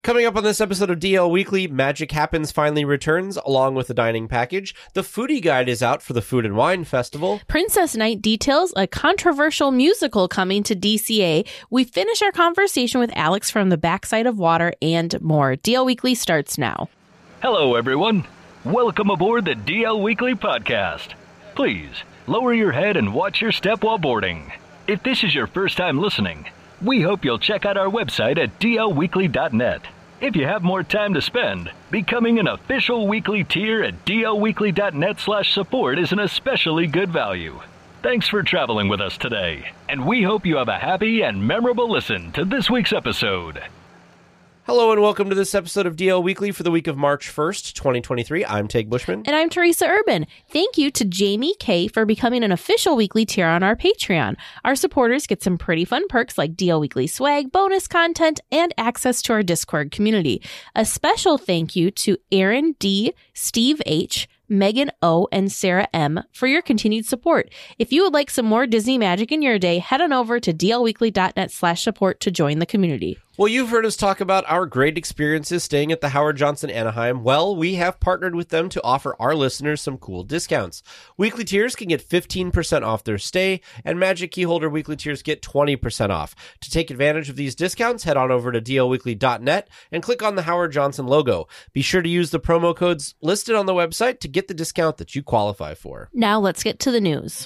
Coming up on this episode of DL Weekly, Magic Happens finally returns, along with the dining package. The Foodie Guide is out for the Food and Wine Festival. Princess Night details a controversial musical coming to DCA. We finish our conversation with Alex from the Backside of Water and more. DL Weekly starts now. Hello, everyone. Welcome aboard the DL Weekly podcast. Please, lower your head and watch your step while boarding. If this is your first time listening, we hope you'll check out our website at dlweekly.net. If you have more time to spend, becoming an official weekly tier at dlweekly.net/support is an especially good value. Thanks for traveling with us today, and we hope you have a happy and memorable listen to this week's episode. Hello and welcome to this episode of DL Weekly for the week of March 1st, 2023. I'm Tig Bushman. And I'm Teresa Urban. Thank you to Jamie K for becoming an official weekly tier on our Patreon. Our supporters get some pretty fun perks like DL Weekly swag, bonus content, and access to our Discord community. A special thank you to Aaron D., Steve H., Megan O, and Sarah M for your continued support. If you would like some more Disney magic in your day, head on over to dlweekly.net/support to join the community. Well, you've heard us talk about our great experiences staying at the Howard Johnson Anaheim. Well, we have partnered with them to offer our listeners some cool discounts. Weekly tiers can get 15% off their stay, and Magic Keyholder weekly tiers get 20% off. To take advantage of these discounts, head on over to dlweekly.net and click on the Howard Johnson logo. Be sure to use the promo codes listed on the website to get the discount that you qualify for. Now let's get to the news.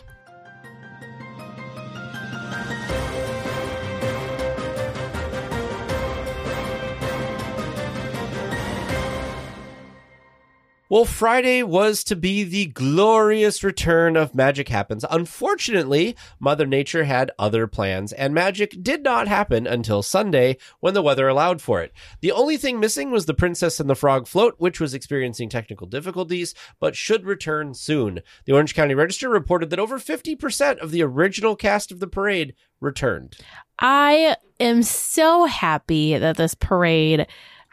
Well, Friday was to be the glorious return of Magic Happens. Unfortunately, Mother Nature had other plans, and magic did not happen until Sunday when the weather allowed for it. The only thing missing was the Princess and the Frog float, which was experiencing technical difficulties, but should return soon. The Orange County Register reported that over 50% of the original cast of the parade returned. I am so happy that this parade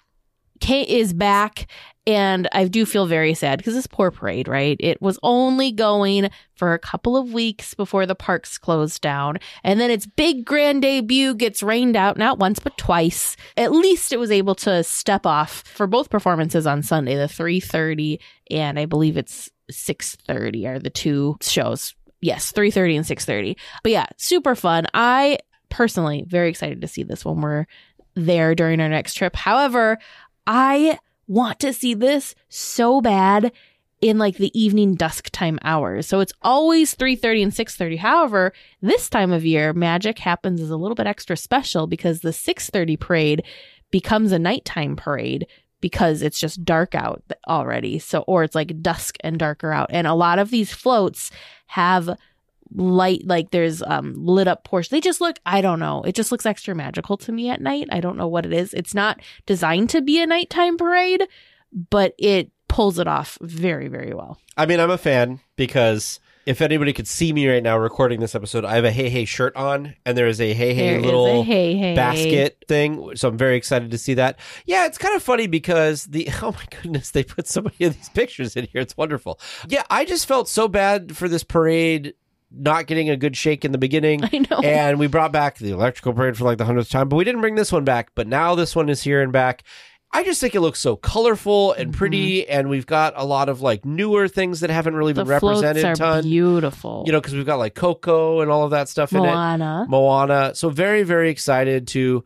is back. And I do feel very sad because this poor parade, right? It was only going for a couple of weeks before the parks closed down. And then its big grand debut gets rained out, not once, but twice. At least it was able to step off for both performances on Sunday, the 3:30 and I believe it's 6:30 are the two shows. Yes, 3:30 and 6:30. But yeah, super fun. I personally very excited to see this when we're there during our next trip. However, I want to see this so bad in like the evening dusk time hours. So it's always 3:30 and 6:30. However, this time of year, Magic Happens is a little bit extra special because the 6:30 parade becomes a nighttime parade because it's just dark out already. So, or it's like dusk and darker out. And a lot of these floats have light, like there's lit up portions. They just look, I don't know, it just looks extra magical to me at night. I don't know what it is. It's not designed to be a nighttime parade, but it pulls it off very, very well. I mean, I'm a fan because if anybody could see me right now recording this episode, I have a Hey Hey shirt on, and there is a Hey Hey little basket thing. So I'm very excited to see that. Yeah, it's kind of funny because oh my goodness, they put so many of these pictures in here. It's wonderful. Yeah, I just felt so bad for this parade not getting a good shake in the beginning. I know. And we brought back the electrical parade for like the 100th time, but we didn't bring this one back. But now this one is here and back. I just think it looks so colorful and pretty, and we've got a lot of like newer things that haven't really been represented. The floats are beautiful. You know, because we've got like Coco and all of that stuff in it. Moana. So very, very excited to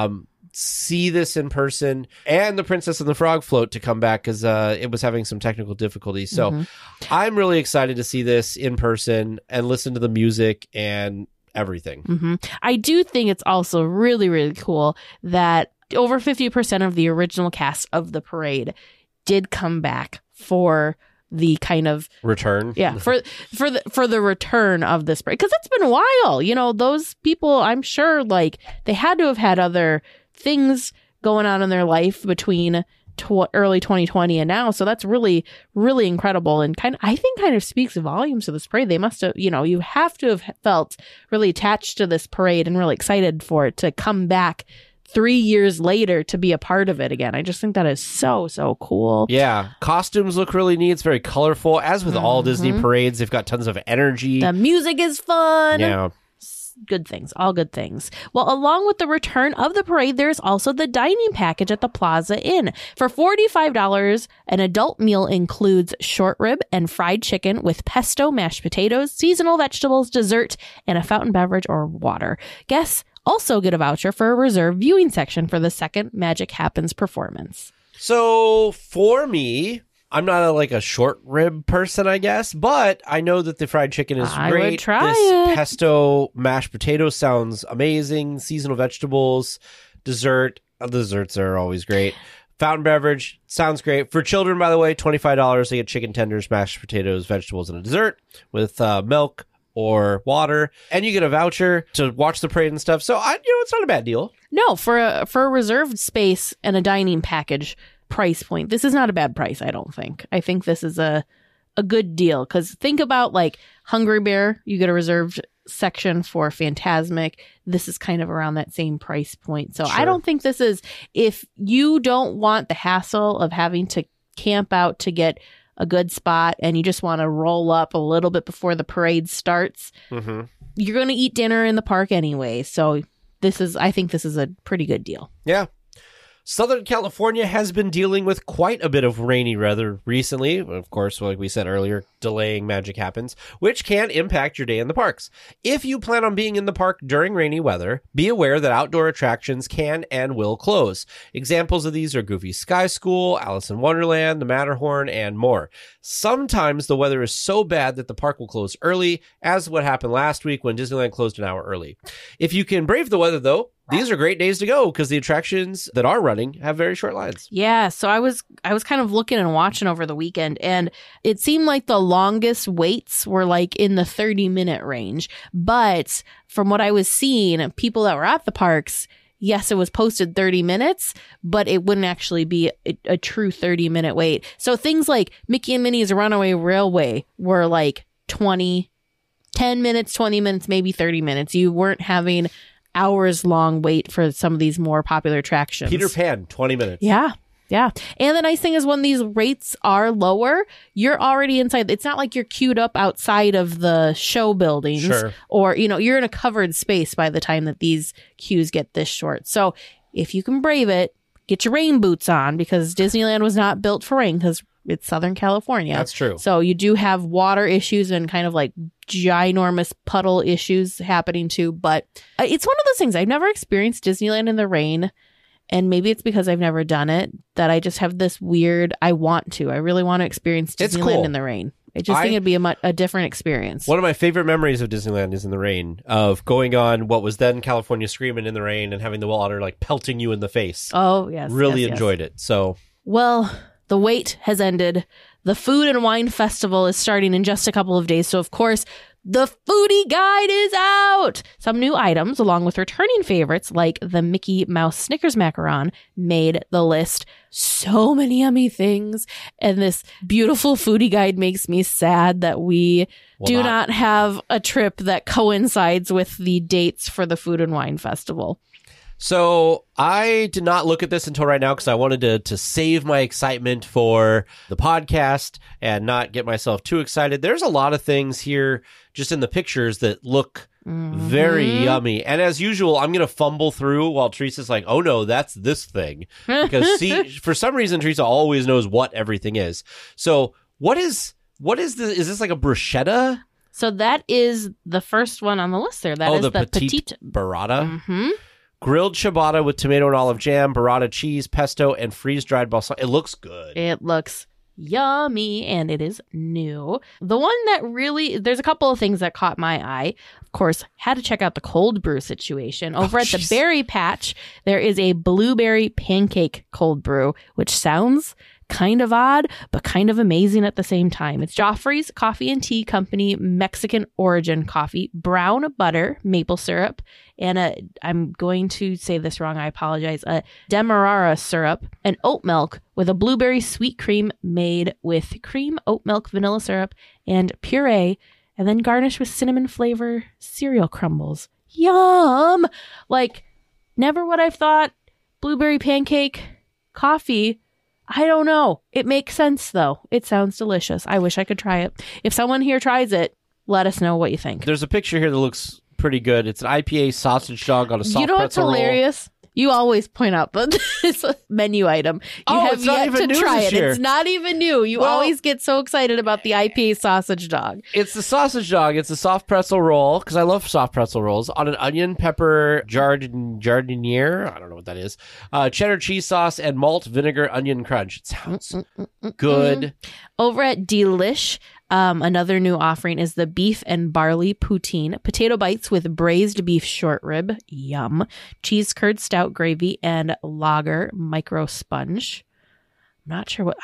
see this in person, and the Princess and the Frog float to come back because it was having some technical difficulties. So I'm really excited to see this in person and listen to the music and everything. I do think it's also really, really cool that over 50% of the original cast of the parade did come back for the kind of return. Yeah, for the return of this parade, because it's been a while. You know, those people, I'm sure, like they had to have had other things going on in their life between early 2020 and now. So that's really, really incredible. And I think kind of speaks volumes to this parade. They must have, you know, you have to have felt really attached to this parade and really excited for it to come back 3 years later to be a part of it again. I just think that is so, so cool. Yeah. Costumes look really neat. It's very colorful. As with all Disney parades, they've got tons of energy. The music is fun. Yeah. good things, all good things. Well, along with the return of the parade, there's also the dining package at the Plaza Inn. For $45, an adult meal includes short rib and fried chicken with pesto, mashed potatoes, seasonal vegetables, dessert, and a fountain beverage or water. Guests also get a voucher for a reserved viewing section for the second Magic Happens performance. So for me, I'm not a short rib person, I guess, but I know that the fried chicken is I great. would try this it. pesto mashed potato sounds amazing. Seasonal vegetables, dessert. Desserts are always great. Fountain beverage sounds great. For children, by the way, $25. They get chicken tenders, mashed potatoes, vegetables, and a dessert with milk or water, and you get a voucher to watch the parade and stuff. So it's not a bad deal. No, for a reserved space and a dining package price point, this is not a bad price, I don't think. I think this is a good deal, because think about like Hungry Bear, you get a reserved section for Fantasmic. This is kind of around that same price point. So Sure. I don't think this is, if you don't want the hassle of having to camp out to get a good spot and you just want to roll up a little bit before the parade starts, you're going to eat dinner in the park anyway. So I think this is a pretty good deal. Yeah. Southern California has been dealing with quite a bit of rainy weather recently. Of course, like we said earlier, delaying Magic Happens, which can impact your day in the parks. If you plan on being in the park during rainy weather, be aware that outdoor attractions can and will close. Examples of these are Goofy Sky School, Alice in Wonderland, the Matterhorn, and more. Sometimes the weather is so bad that the park will close early, as what happened last week when Disneyland closed an hour early. If you can brave the weather, though, these are great days to go because the attractions that are running have very short lines. Yeah, so I was kind of looking and watching over the weekend, and it seemed like the longest waits were like in the 30-minute range. But from what I was seeing, people that were at the parks, yes, it was posted 30 minutes, but it wouldn't actually be a true 30-minute wait. So things like Mickey and Minnie's Runaway Railway were like 10 minutes, 20 minutes, maybe 30 minutes. You weren't having hours long wait for some of these more popular attractions. Peter Pan, 20 minutes. Yeah. And the nice thing is when these rates are lower, you're already inside. It's not like you're queued up outside of the show buildings, Sure. or, you're in a covered space by the time that these queues get this short. So if you can brave it, get your rain boots on, because Disneyland was not built for rain because it's Southern California. That's true. So you do have water issues and kind of like ginormous puddle issues happening too. But it's one of those things. I've never experienced Disneyland in the rain. And maybe it's because I've never done it that I just have this weird, I really want to experience It's Disneyland cool. in the rain. I just think it'd be a different experience. One of my favorite memories of Disneyland is in the rain, of going on what was then California Screamin' in the rain and having the water like pelting you in the face. Oh, yes. Really yes, yes. enjoyed it. So Well, the wait has ended. The Food and Wine Festival is starting in just a couple of days. So, of course, the foodie guide is out. Some new items, along with returning favorites like the Mickey Mouse Snickers macaron, made the list. So many yummy things. And this beautiful foodie guide makes me sad that we do not have a trip that coincides with the dates for the Food and Wine Festival. So I did not look at this until right now because I wanted to save my excitement for the podcast and not get myself too excited. There's a lot of things here just in the pictures that look very yummy. And as usual, I'm going to fumble through while Teresa's like, oh no, that's this thing. Because for some reason, Teresa always knows what everything is. So what is this? Is this like a bruschetta? So that is the first one on the list there. That is the petite burrata. Mm-hmm. Grilled ciabatta with tomato and olive jam, burrata cheese, pesto, and freeze-dried balsamic. It looks good. It looks yummy, and it is new. The one that really, there's a couple of things that caught my eye. Of course, had to check out the cold brew situation. Over at the Berry Patch, there is a blueberry pancake cold brew, which sounds kind of odd, but kind of amazing at the same time. It's Joffrey's Coffee and Tea Company Mexican origin coffee, brown butter, maple syrup, and I'm going to say this wrong, I apologize, a demerara syrup, and oat milk with a blueberry sweet cream made with cream, oat milk, vanilla syrup, and puree, and then garnished with cinnamon flavor cereal crumbles. Yum! Like, never would I've thought blueberry pancake coffee. I don't know. It makes sense, though. It sounds delicious. I wish I could try it. If someone here tries it, let us know what you think. There's a picture here that looks pretty good. It's an IPA sausage dog on a soft You know what's pretzel roll. hilarious? You always point out this menu item. You have it's not yet even to new try this it. year. It's not even new. You Well- always get so excited about the IPA sausage dog. It's the sausage dog. It's a soft pretzel roll, because I love soft pretzel rolls, on an onion, pepper, jardiniere. I don't know what that is. Cheddar cheese sauce and malt vinegar onion crunch. It sounds good. Over at Delish, another new offering is the beef and barley poutine, potato bites with braised beef short rib, yum, cheese curd stout gravy, and lager micro sponge. I'm not sure what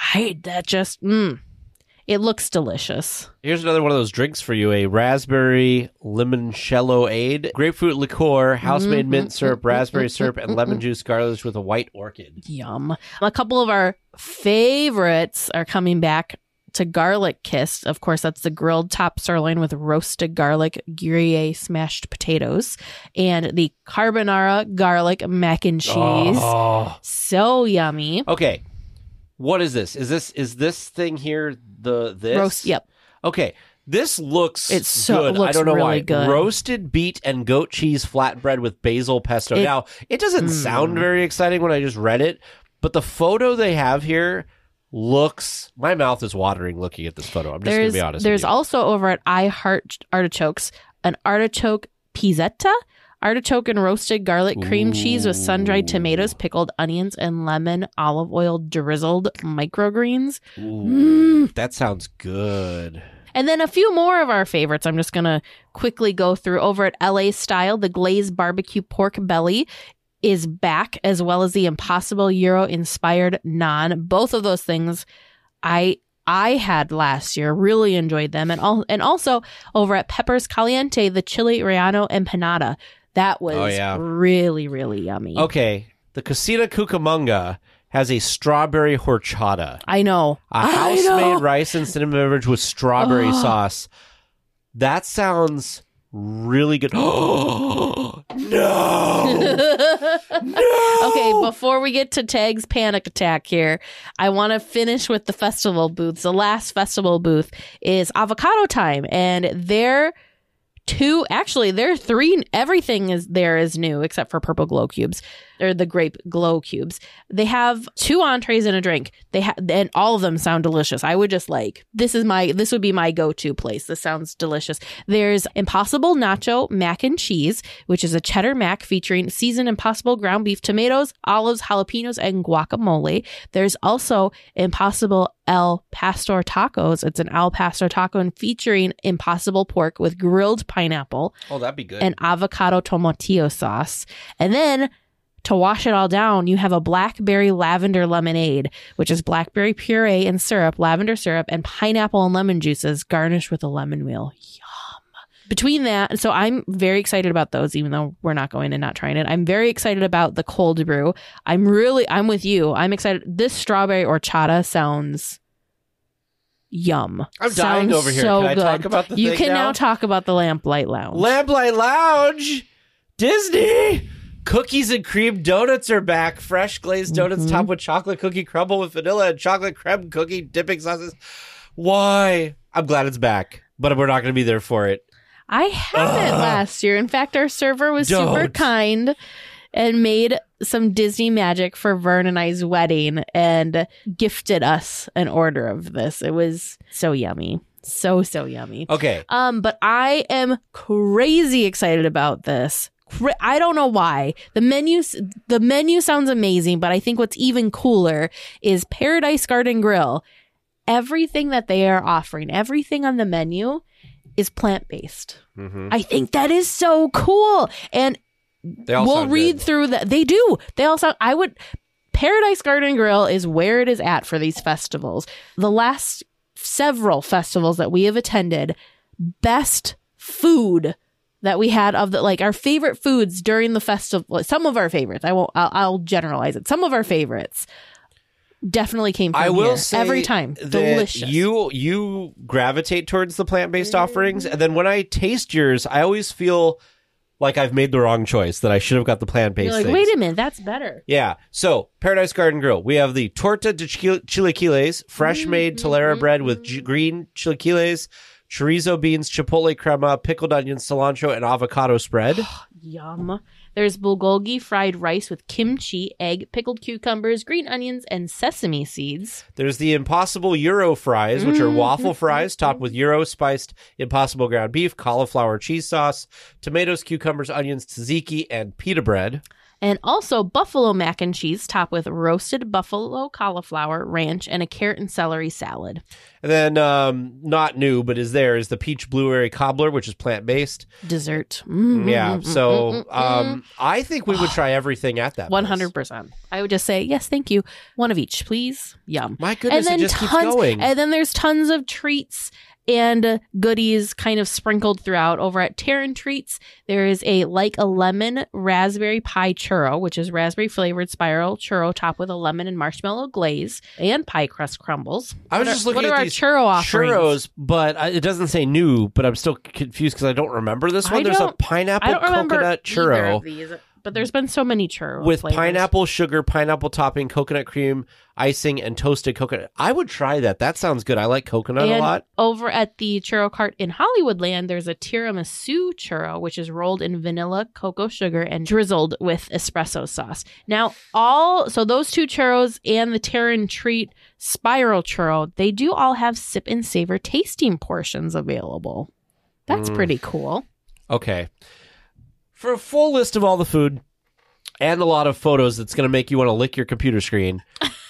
it looks delicious. Here's another one of those drinks for you: a raspberry limoncello-ade, grapefruit liqueur, house-made mint syrup, raspberry syrup, and lemon juice garnished with a white orchid. Yum. A couple of our favorites are coming back to Garlic Kiss. Of course, that's the grilled top sirloin with roasted garlic, Gruyere smashed potatoes, and the carbonara garlic mac and cheese. Oh. So yummy. Okay, what is this? Is this thing here this? Roast. Yep. Okay, this looks It's so- good. it looks I don't know really why. good. Roasted beet and goat cheese flatbread with basil pesto. Now, it doesn't sound very exciting when I just read it, but the photo they have here looks... My mouth is watering looking at this photo. I'm just going to be honest There's with you. also over at I Heart Artichokes an artichoke pizzetta. Artichoke and roasted garlic cream cheese with sun-dried tomatoes, pickled onions, and lemon olive oil drizzled microgreens. Ooh, that sounds good. And then a few more of our favorites. I'm just going to quickly go through. Over at LA Style, the glazed barbecue pork belly is back, as well as the Impossible Euro-inspired naan. Both of those things I had last year. Really enjoyed them. And also over at Peppers Caliente, the chili relleno empanada. That was really, really yummy. Okay, the Cocina Cucamonga has a strawberry horchata. I know. A house-made rice and cinnamon beverage with strawberry sauce. That sounds really good. No! Okay, before we get to Tag's panic attack here, I want to finish with the festival booths. The last festival booth is Avocado Time, and they're three. Everything is new except for purple glow cubes, or the grape glow cubes. They have 2 entrees and a drink. And all of them sound delicious. I would just this would be my go-to place. This sounds delicious. There's Impossible Nacho Mac and Cheese, which is a cheddar mac featuring seasoned Impossible ground beef, tomatoes, olives, jalapenos, and guacamole. There's also Impossible El Pastor Tacos. It's an El Pastor taco and featuring Impossible pork with grilled pineapple Oh, that'd be good. and avocado tomatillo sauce. And then to wash it all down, you have a blackberry lavender lemonade, which is blackberry puree and syrup, lavender syrup, and pineapple and lemon juices garnished with a lemon wheel. Yum. Between that, so I'm very excited about those, even though we're not going and not trying it. I'm very excited about the cold brew. I'm with you. I'm excited. This strawberry horchata sounds yum. I'm dying Sounds over here. so Can I good. talk about the You thing can now? now talk about the Lamplight Lounge. Lamplight Lounge, Disney. Cookies and cream donuts are back. Fresh glazed donuts topped with chocolate cookie crumble with vanilla and chocolate creme cookie dipping sauces. Why? I'm glad it's back, but we're not going to be there for it. I had it last year. In fact, our server was super Don't. kind and made some Disney magic for Vern and I's wedding and gifted us an order of this. It was so yummy. So yummy. Okay. But I am crazy excited about this. I don't know why. The menu sounds amazing, but I think what's even cooler is Paradise Garden Grill. Everything that they are offering, everything on the menu is plant-based. Mm-hmm. I think that is so cool. And They all we'll sound read good. through that. They do. They also, Paradise Garden Grill is where it is at for these festivals. The last several festivals that we have attended, best food that we had of our favorite foods during the festival. Some of our favorites. I'll generalize it. Some of our favorites definitely came from I will here. say Every time. that Delicious. you gravitate towards the plant-based offerings, and then when I taste yours, I always feel like I've made the wrong choice, that I should have got the plant-based You're like, things. wait a minute, that's better. Yeah. So, Paradise Garden Grill. We have the torta de chilaquiles, fresh-made Tolera bread with green chilaquiles, chorizo beans, chipotle crema, pickled onions, cilantro, and avocado spread. Yum. There's bulgogi fried rice with kimchi, egg, pickled cucumbers, green onions, and sesame seeds. There's the Impossible Euro fries, which are waffle fries topped with Euro spiced Impossible ground beef, cauliflower cheese sauce, tomatoes, cucumbers, onions, tzatziki, and pita bread. And also buffalo mac and cheese topped with roasted buffalo cauliflower, ranch, and a carrot and celery salad. And then, not new, but is the peach blueberry cobbler, which is plant-based. Dessert. Yeah, so I think we would try everything at that place. 100%. I would just say, yes, thank you. One of each, please. Yum. My goodness, it just keeps going. And then there's tons of treats and goodies kind of sprinkled throughout. Over at Terran Treats, there is a lemon raspberry pie churro, which is raspberry flavored spiral churro topped with a lemon and marshmallow glaze and pie crust crumbles. I was just looking at these churro offerings? Churros, but it doesn't say new, but I'm still confused because I don't remember this one. There's a pineapple coconut churro. Of these, but there's been so many churros with flavors. Pineapple sugar, pineapple topping, coconut cream, icing, and toasted coconut. I would try that. That sounds good. I like coconut a lot. Over at the churro cart in Hollywoodland, there's a tiramisu churro, which is rolled in vanilla, cocoa sugar, and drizzled with espresso sauce. Now, so those two churros and the Terran Treat spiral churro, they do all have sip and savor tasting portions available. That's pretty cool. Okay. For a full list of all the food and a lot of photos that's going to make you want to lick your computer screen,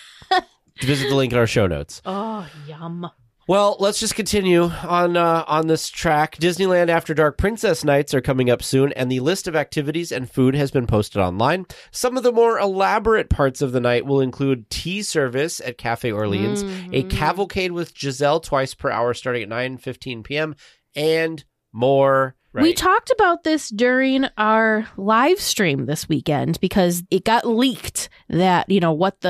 visit the link in our show notes. Oh, yum. Well, let's just continue on this track. Disneyland After Dark Princess Nights are coming up soon, and the list of activities and food has been posted online. Some of the more elaborate parts of the night will include tea service at Cafe Orleans, a cavalcade with Giselle twice per hour starting at 9:15 p.m., and more. Right. We talked about this during our live stream this weekend because it got leaked that, I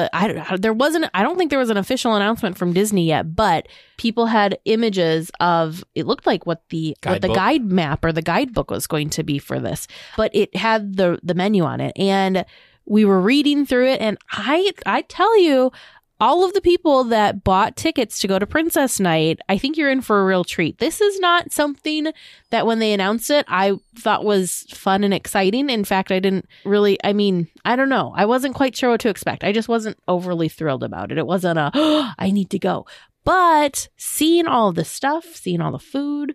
don't think there was an official announcement from Disney yet, but people had images of, it looked like what the guide map or the guidebook was going to be for this, but it had the menu on it, and we were reading through it, and I tell you, all of the people that bought tickets to go to Princess Night, I think you're in for a real treat. This is not something that when they announced it, I thought was fun and exciting. In fact, I don't know. I wasn't quite sure what to expect. I just wasn't overly thrilled about it. It wasn't I need to go. But seeing all the stuff, seeing all the food,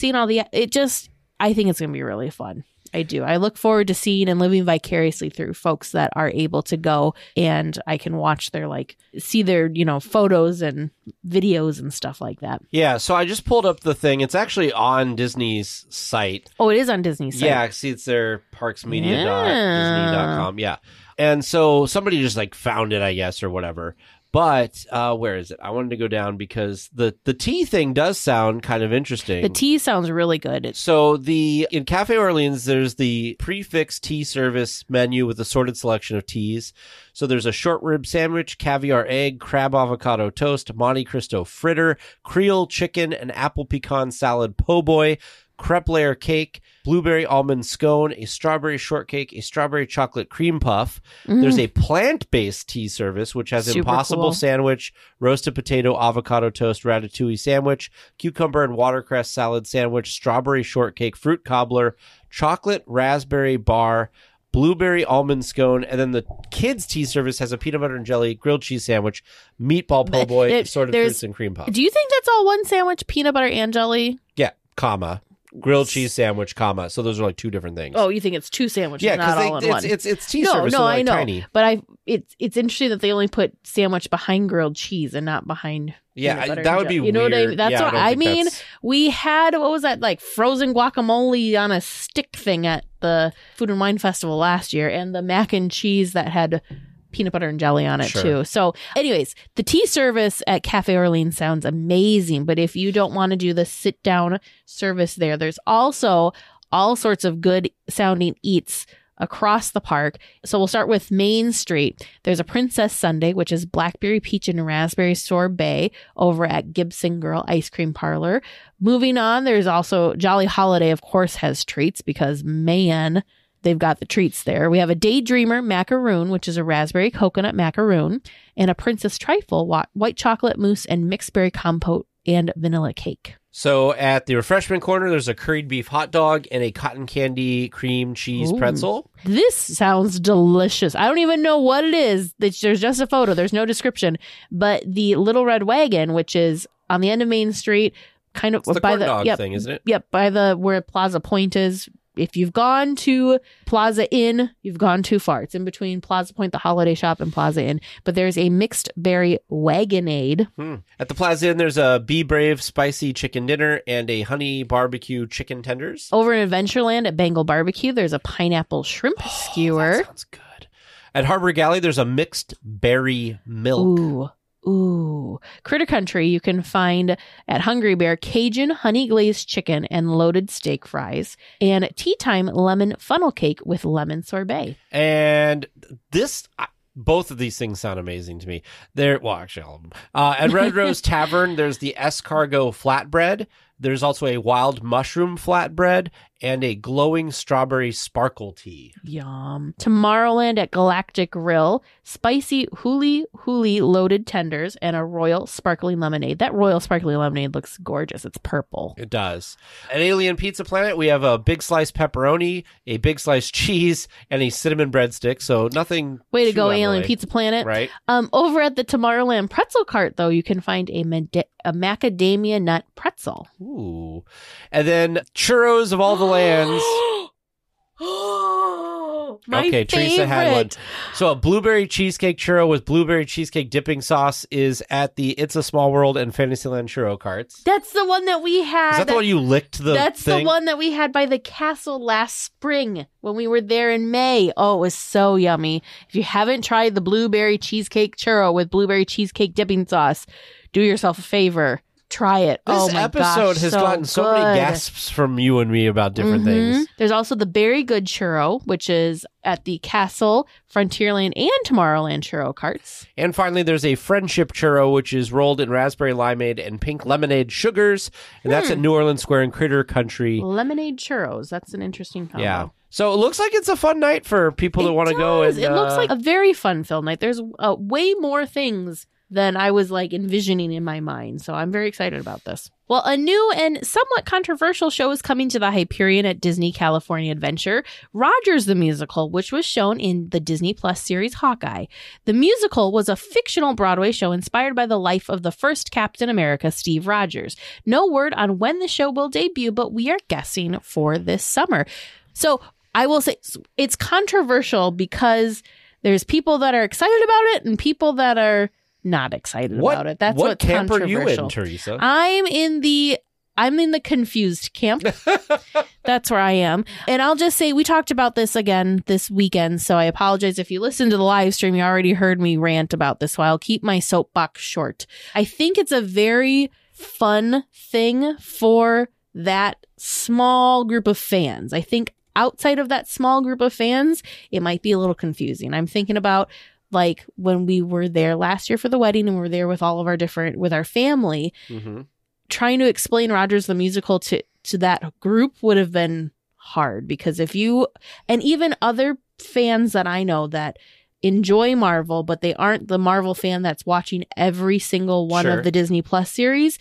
I think it's going to be really fun. I do. I look forward to seeing and living vicariously through folks that are able to go, and I can watch see their, photos and videos and stuff like that. Yeah. So I just pulled up the thing. It's actually on Disney's site. Oh, it is on Disney's site. Yeah. See, it's their parksmedia.disney.com. Yeah. And so somebody just like found it, I guess, or whatever. But where is it? I wanted to go down because the tea thing does sound kind of interesting. The tea sounds really good. So in Cafe Orleans, there's the prefix tea service menu with assorted selection of teas. So there's a short rib sandwich, caviar egg, crab avocado toast, Monte Cristo fritter, Creole chicken, and apple pecan salad po' boy, crepe layer cake, blueberry almond scone, a strawberry shortcake, a strawberry chocolate cream puff. There's a plant-based tea service, which has Super Impossible cool. sandwich, roasted potato, avocado toast, ratatouille sandwich, cucumber and watercress salad sandwich, strawberry shortcake, fruit cobbler, chocolate raspberry bar, blueberry almond scone, and then the kids' tea service has a peanut butter and jelly grilled cheese sandwich, meatball po' boy, assorted fruits, and cream puff. Do you think that's all one sandwich, peanut butter and jelly? Yeah, grilled cheese sandwich, so those are like two different things. Oh, you think it's two sandwiches, yeah, not all in one? It's tea service, so I know. Tiny. But it's interesting that they only put sandwich behind grilled cheese and not behind. Yeah, that would be weird. You know what I mean? That's yeah, what I mean. We had, what was that, like frozen guacamole on a stick thing at the Food and Wine Festival last year, and the mac and cheese that had peanut butter and jelly on it too. So anyways, the tea service at Cafe Orleans sounds amazing, but if you don't want to do the sit down service there's also all sorts of good sounding eats across the park. So we'll start with Main Street. There's a Princess Sundae, which is blackberry peach and raspberry sorbet over at Gibson Girl Ice Cream Parlor. Moving on, there's also Jolly Holiday, of course, has treats because man, they've got the treats there. We have a Daydreamer macaroon, which is a raspberry coconut macaroon, and a Princess Trifle white chocolate mousse and mixed berry compote and vanilla cake. So at the refreshment corner, there's a curried beef hot dog and a cotton candy cream cheese pretzel. This sounds delicious. I don't even know what it is. There's just a photo. There's no description. But the Little Red Wagon, which is on the end of Main Street, kind of It's the by corn the dog thing, isn't it? Yep, by the where Plaza Point is. If you've gone to Plaza Inn, you've gone too far. It's in between Plaza Point, the Holiday Shop, and Plaza Inn. But there's a mixed berry wagonade. At the Plaza Inn, there's a Be Brave spicy chicken dinner and a honey barbecue chicken tenders. Over in Adventureland at Bengal Barbecue, there's a pineapple shrimp skewer. That sounds good. At Harbor Galley, there's a mixed berry milk. Ooh. Critter Country, you can find at Hungry Bear Cajun honey glazed chicken and loaded steak fries, and Tea Time lemon funnel cake with lemon sorbet. And both of these things sound amazing to me. Actually, all of them. At Red Rose Tavern, there's the escargot flatbread. There's also a wild mushroom flatbread and a glowing strawberry sparkle tea. Yum. Tomorrowland at Galactic Grill, spicy huli loaded tenders and a royal sparkling lemonade. That royal sparkling lemonade looks gorgeous. It's purple. It does. At Alien Pizza Planet, we have a big slice pepperoni, a big slice cheese, and a cinnamon breadstick. So nothing. Way to too go, out of the Alien way. Pizza Planet. Right. Over at the Tomorrowland pretzel cart, though, you can find a macadamia nut pretzel. Ooh. And then churros of all the lands. My Okay, Teresa had one. favorite. So a blueberry cheesecake churro with blueberry cheesecake dipping sauce is at the It's a Small World and Fantasyland churro carts. That's the one that we had. Is that the one you licked the That's thing? the one that we had by the castle last spring when we were there in May. Oh, it was so yummy. If you haven't tried the blueberry cheesecake churro with blueberry cheesecake dipping sauce, do yourself a favor. Try it. This episode has gotten so many gasps from you and me about different things. There's also the Berry Good churro, which is at the Castle, Frontierland, and Tomorrowland churro carts. And finally, there's a friendship churro, which is rolled in raspberry limeade and pink lemonade sugars. And that's at New Orleans Square and Critter Country. Lemonade churros. That's an interesting combo. Yeah. So it looks like it's a fun night for people that want to go. And, It looks like a very fun film night. There's way more things than I was envisioning in my mind. So I'm very excited about this. Well, a new and somewhat controversial show is coming to the Hyperion at Disney California Adventure, Rogers the Musical, which was shown in the Disney Plus series Hawkeye. The musical was a fictional Broadway show inspired by the life of the first Captain America, Steve Rogers. No word on when the show will debut, but we are guessing for this summer. So I will say it's controversial because there's people that are excited about it and people that are not excited about it. That's what what's camp are you controversial. in, Teresa? I'm in the confused camp. That's where I am. And I'll just say we talked about this again this weekend, so I apologize if you listened to the live stream. You already heard me rant about this, so I'll keep my soapbox short. I think it's a very fun thing for that small group of fans. I think outside of that small group of fans, it might be a little confusing. I'm thinking about when we were there last year for the wedding and we were there with all of with our family, trying to explain Rogers the Musical to that group would have been hard because and even other fans that I know that enjoy Marvel, but they aren't the Marvel fan that's watching every single one of the Disney Plus series.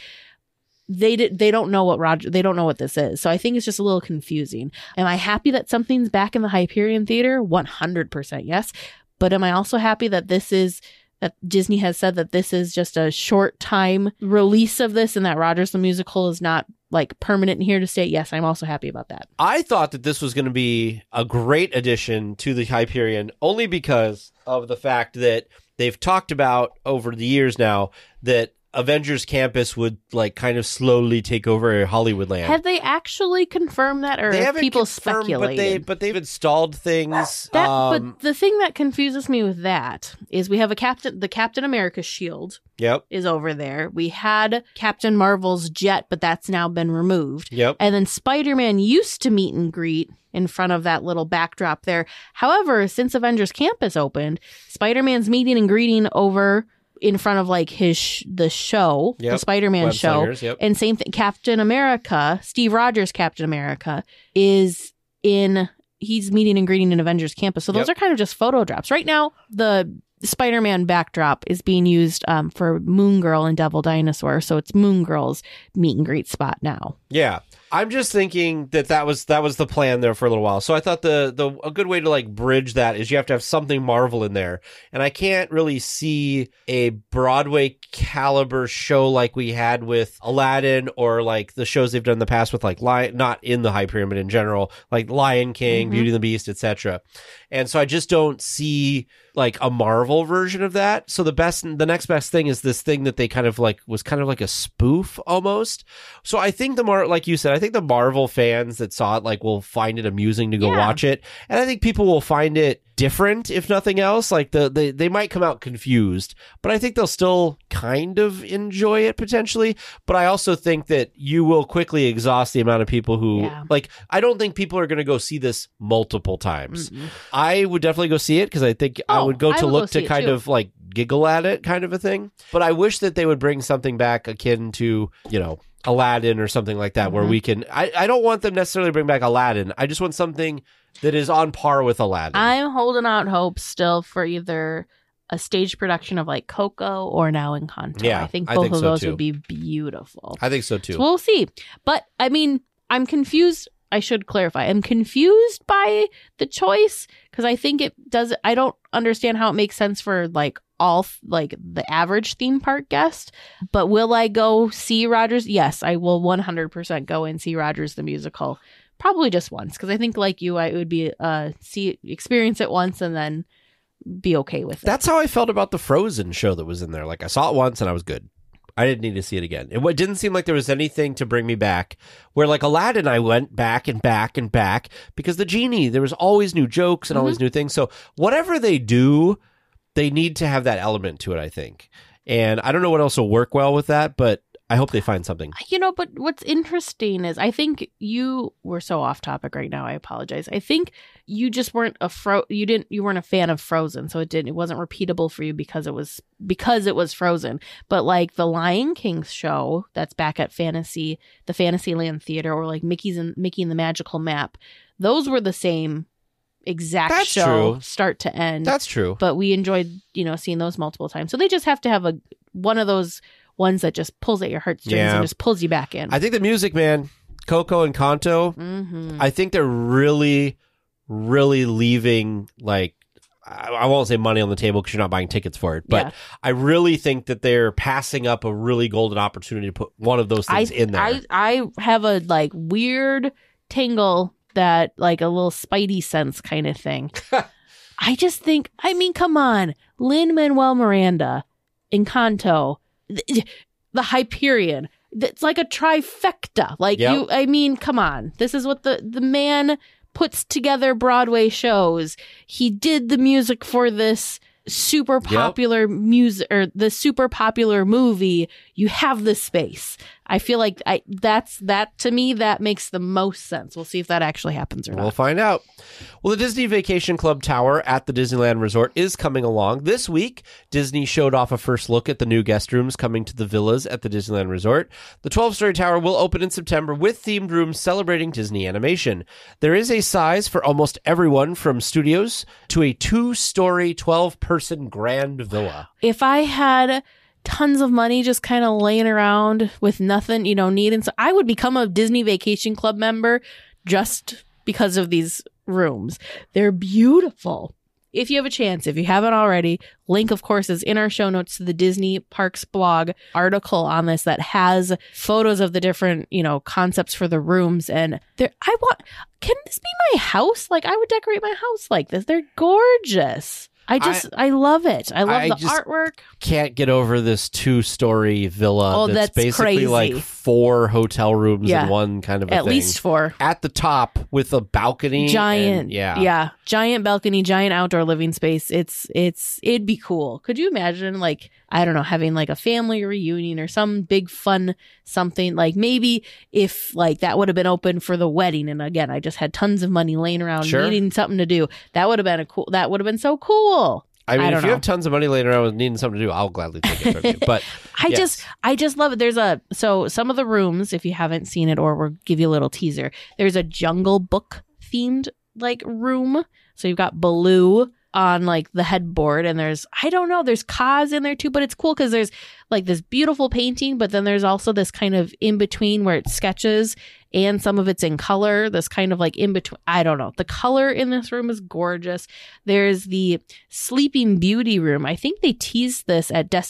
They don't know they don't know what this is. So I think it's just a little confusing. Am I happy that something's back in the Hyperion Theater? 100% yes. But am I also happy that that Disney has said that this is just a short time release of this and that Rogers the Musical is not permanent and here to stay? Yes, I'm also happy about that. I thought that this was going to be a great addition to the Hyperion only because of the fact that they've talked about over the years now that Avengers Campus would kind of slowly take over Hollywoodland. Have they actually confirmed that, or have people speculated? But they've installed things. But the thing that confuses me with that is we have the Captain America shield. Yep. Is over there. We had Captain Marvel's jet, but that's now been removed. Yep. And then Spider-Man used to meet and greet in front of that little backdrop there. However, since Avengers Campus opened, Spider-Man's meeting and greeting over in front of the show, the Spider-Man Web show. Slingers, yep. And same thing, Captain America, Steve Rogers' Captain America he's meeting and greeting in Avengers Campus. So those are kind of just photo drops. Right now, the Spider-Man backdrop is being used for Moon Girl and Devil Dinosaur. So it's Moon Girl's meet and greet spot now. Yeah. I'm just thinking that was the plan there for a little while. So I thought a good way to like bridge that is you have to have something Marvel in there. And I can't really see a Broadway caliber show like we had with Aladdin or like the shows they've done in the past with like not in the High Pyramid in general, like Lion King, Beauty and the Beast, etc. And so I just don't see like a Marvel version of that. So the next best thing is this thing that they kind of like was kind of like a spoof almost. So I think like you said, I think the Marvel fans that saw it like will find it amusing to go watch it. And I think people will find it different, if nothing else. Like they might come out confused, but I think they'll still kind of enjoy it potentially. But I also think that you will quickly exhaust the amount of people who like, I don't think people are going to go see this multiple times. I would definitely go see it because I think I would go to kind of like giggle at it kind of a thing. But I wish that they would bring something back akin to, Aladdin or something like that where we can, I don't want them necessarily to bring back Aladdin. I just want something that is on par with Aladdin. I'm holding out hope still for either a stage production of like Coco or now Encanto. Yeah, I think both of those would be beautiful. I think so too. So we'll see. But I mean, I'm confused. I should clarify. I'm confused by the choice because I think I don't understand how it makes sense for like all like the average theme park guest. But will I go see Rogers? Yes, I will 100% go and see Rogers the musical. Probably just once because I think like you, I would be experience it once and then be okay with it. That's how I felt about the Frozen show that was in there. Like I saw it once and I was good. I didn't need to see it again. It didn't seem like there was anything to bring me back. Where like Aladdin, I went back and back and back because the genie, there was always new jokes and always new things. So whatever they do, they need to have that element to it, I think. And I don't know what else will work well with that, but I hope they find something. But what's interesting is I think we're so off topic right now. I apologize. I think you just weren't you weren't a fan of Frozen, so it wasn't repeatable for you because it was Frozen. But like the Lion King show that's back at the Fantasyland Theater, or like Mickey and the Magical Map, those were the same exact show, start to end. That's true. But we enjoyed, seeing those multiple times. So they just have to have one of those ones that just pulls at your heartstrings and just pulls you back in. I think the music, man, Coco and Encanto, I think they're really, really leaving, like, I won't say money on the table because you're not buying tickets for it, but I really think that they're passing up a really golden opportunity to put one of those things in there. I have a like weird tingle that like a little spidey sense kind of thing. I just think, come on, Lin-Manuel Miranda, Encanto, the Hyperion. It's like a trifecta. Like come on. This is what the man puts together Broadway shows. He did the music for this super popular music or the super popular movie. You have the space. I feel like that to me, that makes the most sense. We'll see if that actually happens or not. We'll find out. Well, the Disney Vacation Club Tower at the Disneyland Resort is coming along. This week, Disney showed off a first look at the new guest rooms coming to the villas at the Disneyland Resort. The 12-story tower will open in September with themed rooms celebrating Disney animation. There is a size for almost everyone from studios to a 2-story, 12-person grand villa. If I had tons of money just kind of laying around with nothing, needing, so I would become a Disney Vacation Club member just because of these rooms. They're beautiful. If you have a chance, if you haven't already, link, of course, is in our show notes to the Disney Parks blog article on this that has photos of the different, concepts for the rooms. And can this be my house? Like, I would decorate my house like this. They're gorgeous. I love it. I love the artwork. Can't get over this 2-story villa that's basically crazy. Like 4 hotel rooms in one kind of a thing. At least 4. At the top with a balcony. Giant. Giant balcony, giant outdoor living space. It'd be cool. Could you imagine, like, I don't know, having like a family reunion or some big fun something, like maybe if like that would have been open for the wedding. And again, I just had tons of money laying around needing something to do. That would have been so cool. I mean, if you have tons of money laying around with needing something to do, I'll gladly take it from you. But I just love it. So some of the rooms, if you haven't seen it, or we'll give you a little teaser, there's a Jungle Book themed like room. So you've got Baloo, on like the headboard, and there's Kaz in there too, but it's cool because there's like this beautiful painting, but then there's also this kind of in between where it sketches and some of it's in color, this kind of like in between. I don't know. The color in this room is gorgeous. There's the Sleeping Beauty room. I think they teased this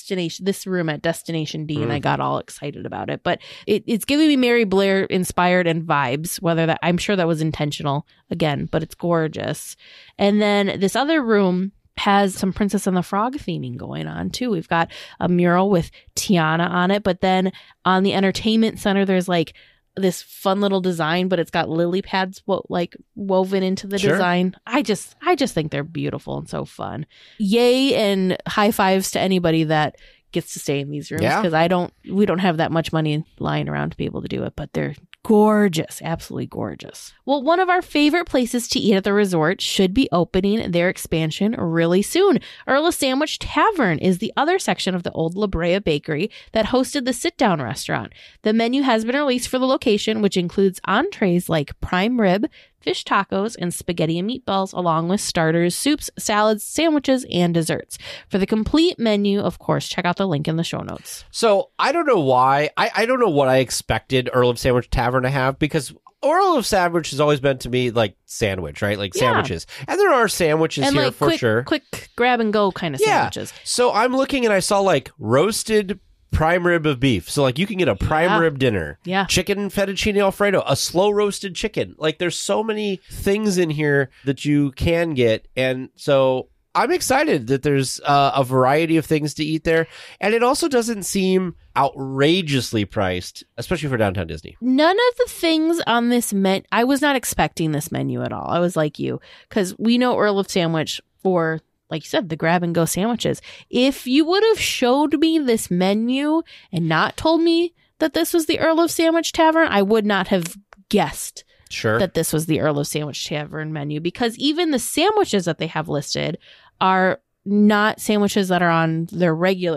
room at Destination D, and I got all excited about it. But it's giving me Mary Blair inspired and vibes, I'm sure that was intentional again, but it's gorgeous. And then this other room has some Princess and the Frog theming going on too. We've got a mural with Tiana on it, but then on the entertainment center, there's like this fun little design, but it's got lily pads woven into the design. I just think they're beautiful and so fun. Yay and high fives to anybody that gets to stay in these rooms, because we don't have that much money lying around to be able to do it, but they're gorgeous, absolutely gorgeous. Well, one of our favorite places to eat at the resort should be opening their expansion really soon. Earl of Sandwich Tavern is the other section of the old La Brea Bakery that hosted the sit-down restaurant. The menu has been released for the location, which includes entrees like prime rib, fish tacos, and spaghetti and meatballs, along with starters, soups, salads, sandwiches, and desserts. For the complete menu, of course, check out the link in the show notes. So I don't know why. I don't know what I expected Earl of Sandwich Tavern to have, because Earl of Sandwich has always been to me like sandwich, right? Like sandwiches. And there are sandwiches and here like for sure. Quick grab and go kind of sandwiches. So I'm looking and I saw like roasted prime rib of beef. So like you can get a prime rib dinner. Yeah. Chicken fettuccine Alfredo, a slow roasted chicken. Like there's so many things in here that you can get. And so I'm excited that there's a variety of things to eat there. And it also doesn't seem outrageously priced, especially for Downtown Disney. None of the things on this menu, I was not expecting this menu at all. I was like you, because we know Earl of Sandwich for, like you said, the grab and go sandwiches. If you would have showed me this menu and not told me that this was the Earl of Sandwich Tavern, I would not have guessed that this was the Earl of Sandwich Tavern menu, because even the sandwiches that they have listed are not sandwiches that are on their regular,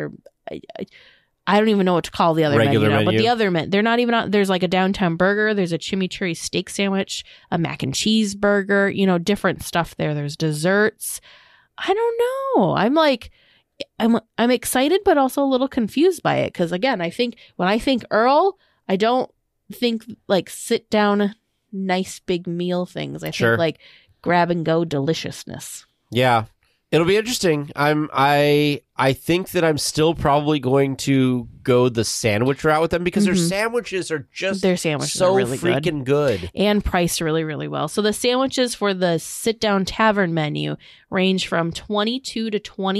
I don't even know what to call the other menu now, but the other they're not even on. There's like a downtown burger, there's a chimichurri steak sandwich, a mac and cheese burger, different stuff there. There's desserts. I don't know. I'm excited, but also a little confused by it. Because again, I think when I think Earl, I don't think like sit down, nice big meal things. I think like grab and go deliciousness. Yeah, it'll be interesting. I think that I'm still probably going to go the sandwich route with them, because their sandwiches are just so really freaking good and priced really, really well. So the sandwiches for the sit down tavern menu range from $22 to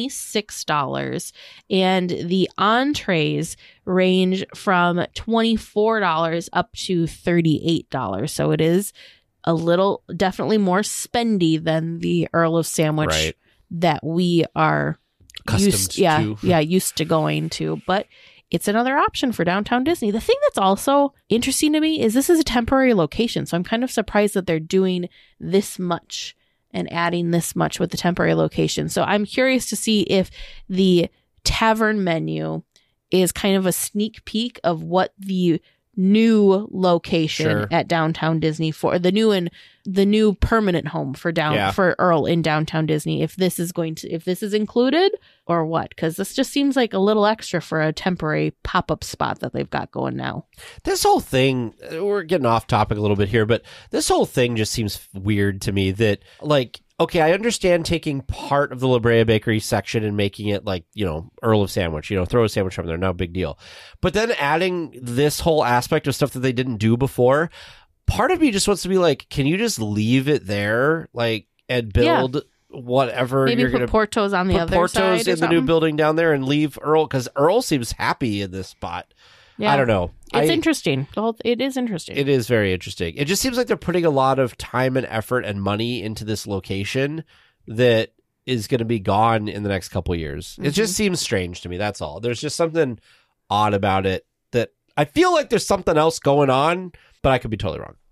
$26, and the entrees range from $24 up to $38. So it is a little, definitely more spendy than the Earl of Sandwich that we are used to going to, but it's another option for Downtown Disney. The thing that's also interesting to me is this is a temporary location, so I'm kind of surprised that they're doing this much and adding this much with the temporary location. So I'm curious to see if the tavern menu is kind of a sneak peek of what the new location at Downtown Disney for the new permanent home for for Earl in Downtown Disney, if this is included or what, because this just seems like a little extra for a temporary pop-up spot that they've got going now. This whole thing, we're getting off topic a little bit here, but this whole thing just seems weird to me, that like, okay, I understand taking part of the La Brea Bakery section and making it like, Earl of Sandwich, throw a sandwich from there, no big deal. But then adding this whole aspect of stuff that they didn't do before, part of me just wants to be like, can you just leave it there, like, and build whatever maybe you're going to put Portos on the other side, in the new building down there, and leave Earl, because Earl seems happy in this spot. Yeah. I don't know. It's interesting. It is interesting. It is very interesting. It just seems like they're putting a lot of time and effort and money into this location that is going to be gone in the next couple of years. It just seems strange to me. That's all. There's just something odd about it that I feel like there's something else going on, but I could be totally wrong.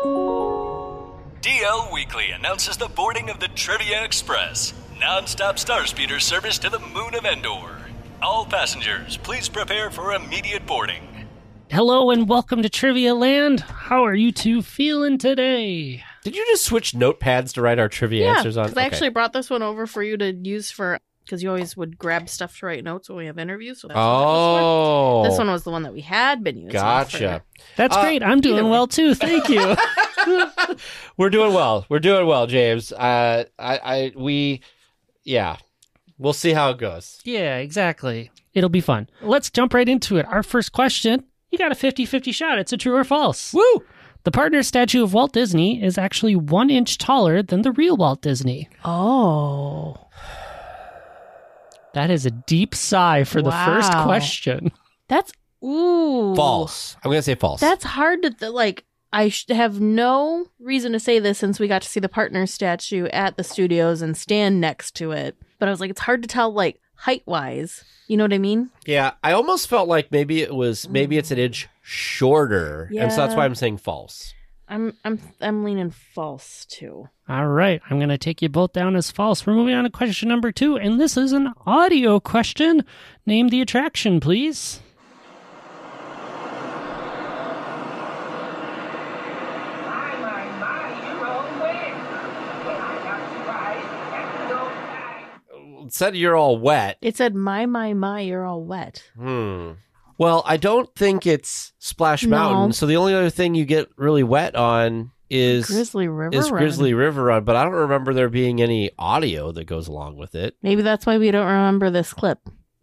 DL Weekly announces the boarding of the Trivia Express, non-stop star speeder service to the moon of Endor. All passengers, please prepare for immediate boarding. Hello and welcome to Trivia Land. How are you two feeling today? Did you just switch notepads to write our trivia answers on? because I actually brought this one over for you to use because you always would grab stuff to write notes when we have interviews. So that's what that was for. This one was the one that we had been using. Gotcha. That's great. I'm doing well too. Thank you. We're doing well. We're doing well, James. We'll see how it goes. Yeah, exactly. It'll be fun. Let's jump right into it. Our first question, you got a 50-50 shot. It's a true or false. Woo! The partner statue of Walt Disney is actually 1 inch taller than the real Walt Disney. Oh. That is a deep sigh for the first question. That's, ooh. False. I'm going to say false. That's hard to, I have no reason to say this since we got to see the partner statue at the studios and stand next to it. But I was like, it's hard to tell, height-wise. You know what I mean? Yeah, I almost felt like maybe it's an inch shorter, and so that's why I'm saying false. I'm leaning false too. All right, I'm going to take you both down as false. We're moving on to question number 2, and this is an audio question. Name the attraction, please. It said you're all wet. It said, my, you're all wet. Well, I don't think it's Splash Mountain, so the only other thing you get really wet on is Grizzly River Run, but I don't remember there being any audio that goes along with it. Maybe that's why we don't remember this clip.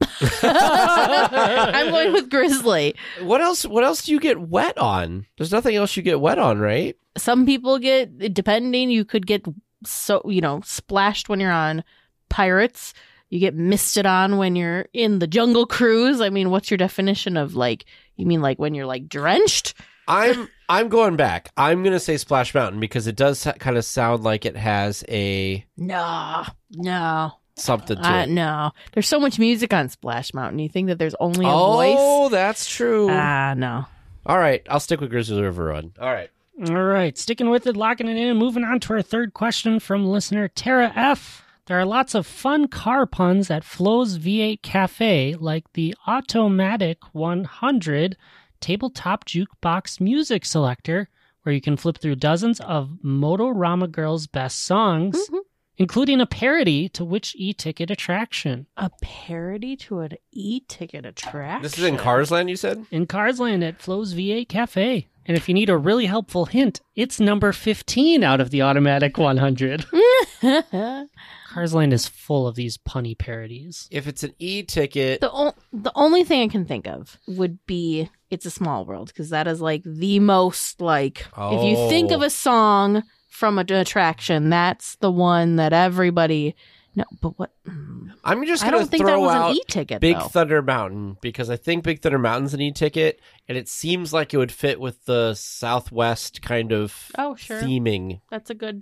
I'm going with Grizzly. What else do you get wet on? There's nothing else you get wet on, right? Some people you could get splashed when you're on Pirates. You get misted on when you're in the Jungle Cruise. I mean, what's your definition of you mean when you're drenched? I'm going back. I'm going to say Splash Mountain because it does kind of sound like it has a No. something to it. No. There's so much music on Splash Mountain. You think that there's only a voice? Oh, that's true. No. All right. I'll stick with Grizzly River Run. All right. Sticking with it, locking it in, and moving on to our third question from listener Tara F. There are lots of fun car puns at Flo's V8 Cafe, like the Automatic 100 tabletop jukebox music selector, where you can flip through dozens of Motorama Girls' best songs, including a parody to which e-ticket attraction. A parody to an e-ticket attraction? This is in Carsland, you said? In Carsland at Flo's V8 Cafe. And if you need a really helpful hint, it's number 15 out of the Automatic 100. Carsland is full of these punny parodies. If it's an e-ticket... The only thing I can think of would be It's a Small World, because that is the most if you think of a song from an attraction, that's the one that everybody... No, but what? I'm just I going don't to think that throw was out an e-ticket, Big though. Thunder Mountain because I think Big Thunder Mountain's an e-ticket, and it seems like it would fit with the Southwest kind of theming. That's a good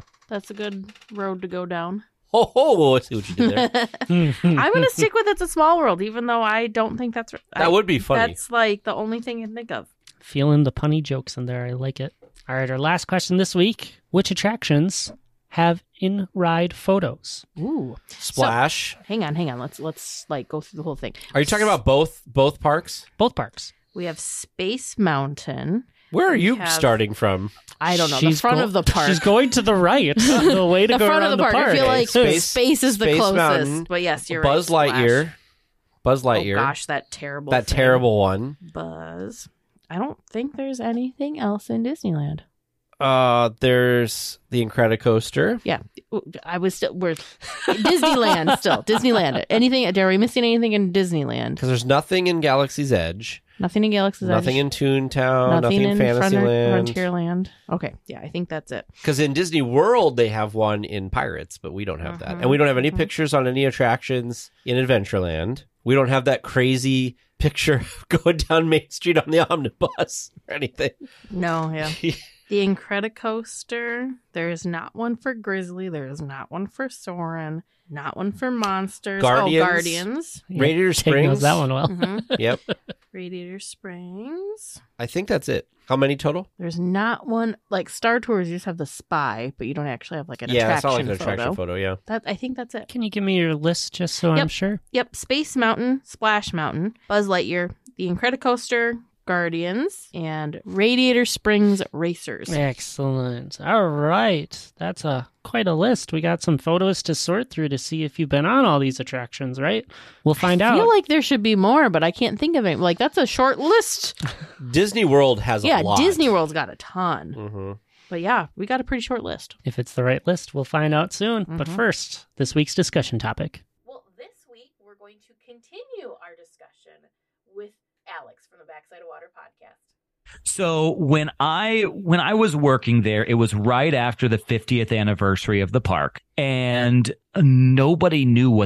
road to go down. I see what you did there. I'm going to stick with It's a Small World, even though I don't think that's... That would be funny. That's the only thing I can think of. Feeling the punny jokes in there. I like it. All right, our last question this week. Which attractions have in-ride photos? Ooh. Splash. So, hang on. Let's go through the whole thing. Are you talking about both parks? Both parks. We have Space Mountain. Where are you starting from? I don't know. The front of the park. She's going to the right. The way to the go front around of the park. I feel like space is the closest. Mountain, but yes, you're Buzz right. Lightyear. Buzz Lightyear. Oh gosh, that terrible one. Buzz. I don't think there's anything else in Disneyland. There's the Incredicoaster. Yeah, we're Disneyland still. Disneyland. Anything? Are we missing anything in Disneyland? Because there's nothing in Galaxy's Edge. Nothing in Galaxy's Edge. Nothing in Toontown. Nothing in Fantasyland. Frontierland. Okay, yeah, I think that's it. Because in Disney World, they have one in Pirates, but we don't have that. And we don't have any pictures on any attractions in Adventureland. We don't have that crazy picture going down Main Street on the omnibus or anything. No, yeah. The Incredicoaster, there is not one for Grizzly. There is not one for Soarin'. Not one for Monsters. Guardians. Radiator Springs. Knows that one well. Yep. Radiator Springs. I think that's it. How many total? There's not one. Star Tours, you just have the Spy, but you don't actually have an attraction photo. Yeah, it's not like an attraction photo, yeah. I think that's it. Can you give me your list just so I'm sure? Yep. Space Mountain, Splash Mountain, Buzz Lightyear, the Incredicoaster, Guardians, and Radiator Springs Racers. Excellent. All right. That's quite a list. We got some photos to sort through to see if you've been on all these attractions, right? We'll find out. I feel like there should be more, but I can't think of it. Like, that's a short list. Disney World has a lot. Yeah, Disney World's got a ton. Mm-hmm. But yeah, we got a pretty short list. If it's the right list, we'll find out soon. But first, this week's discussion topic. Well, this week we're going to continue our discussion with Alex from the Backside of Water podcast. So when I was working there, it was right after the 50th anniversary of the park, and nobody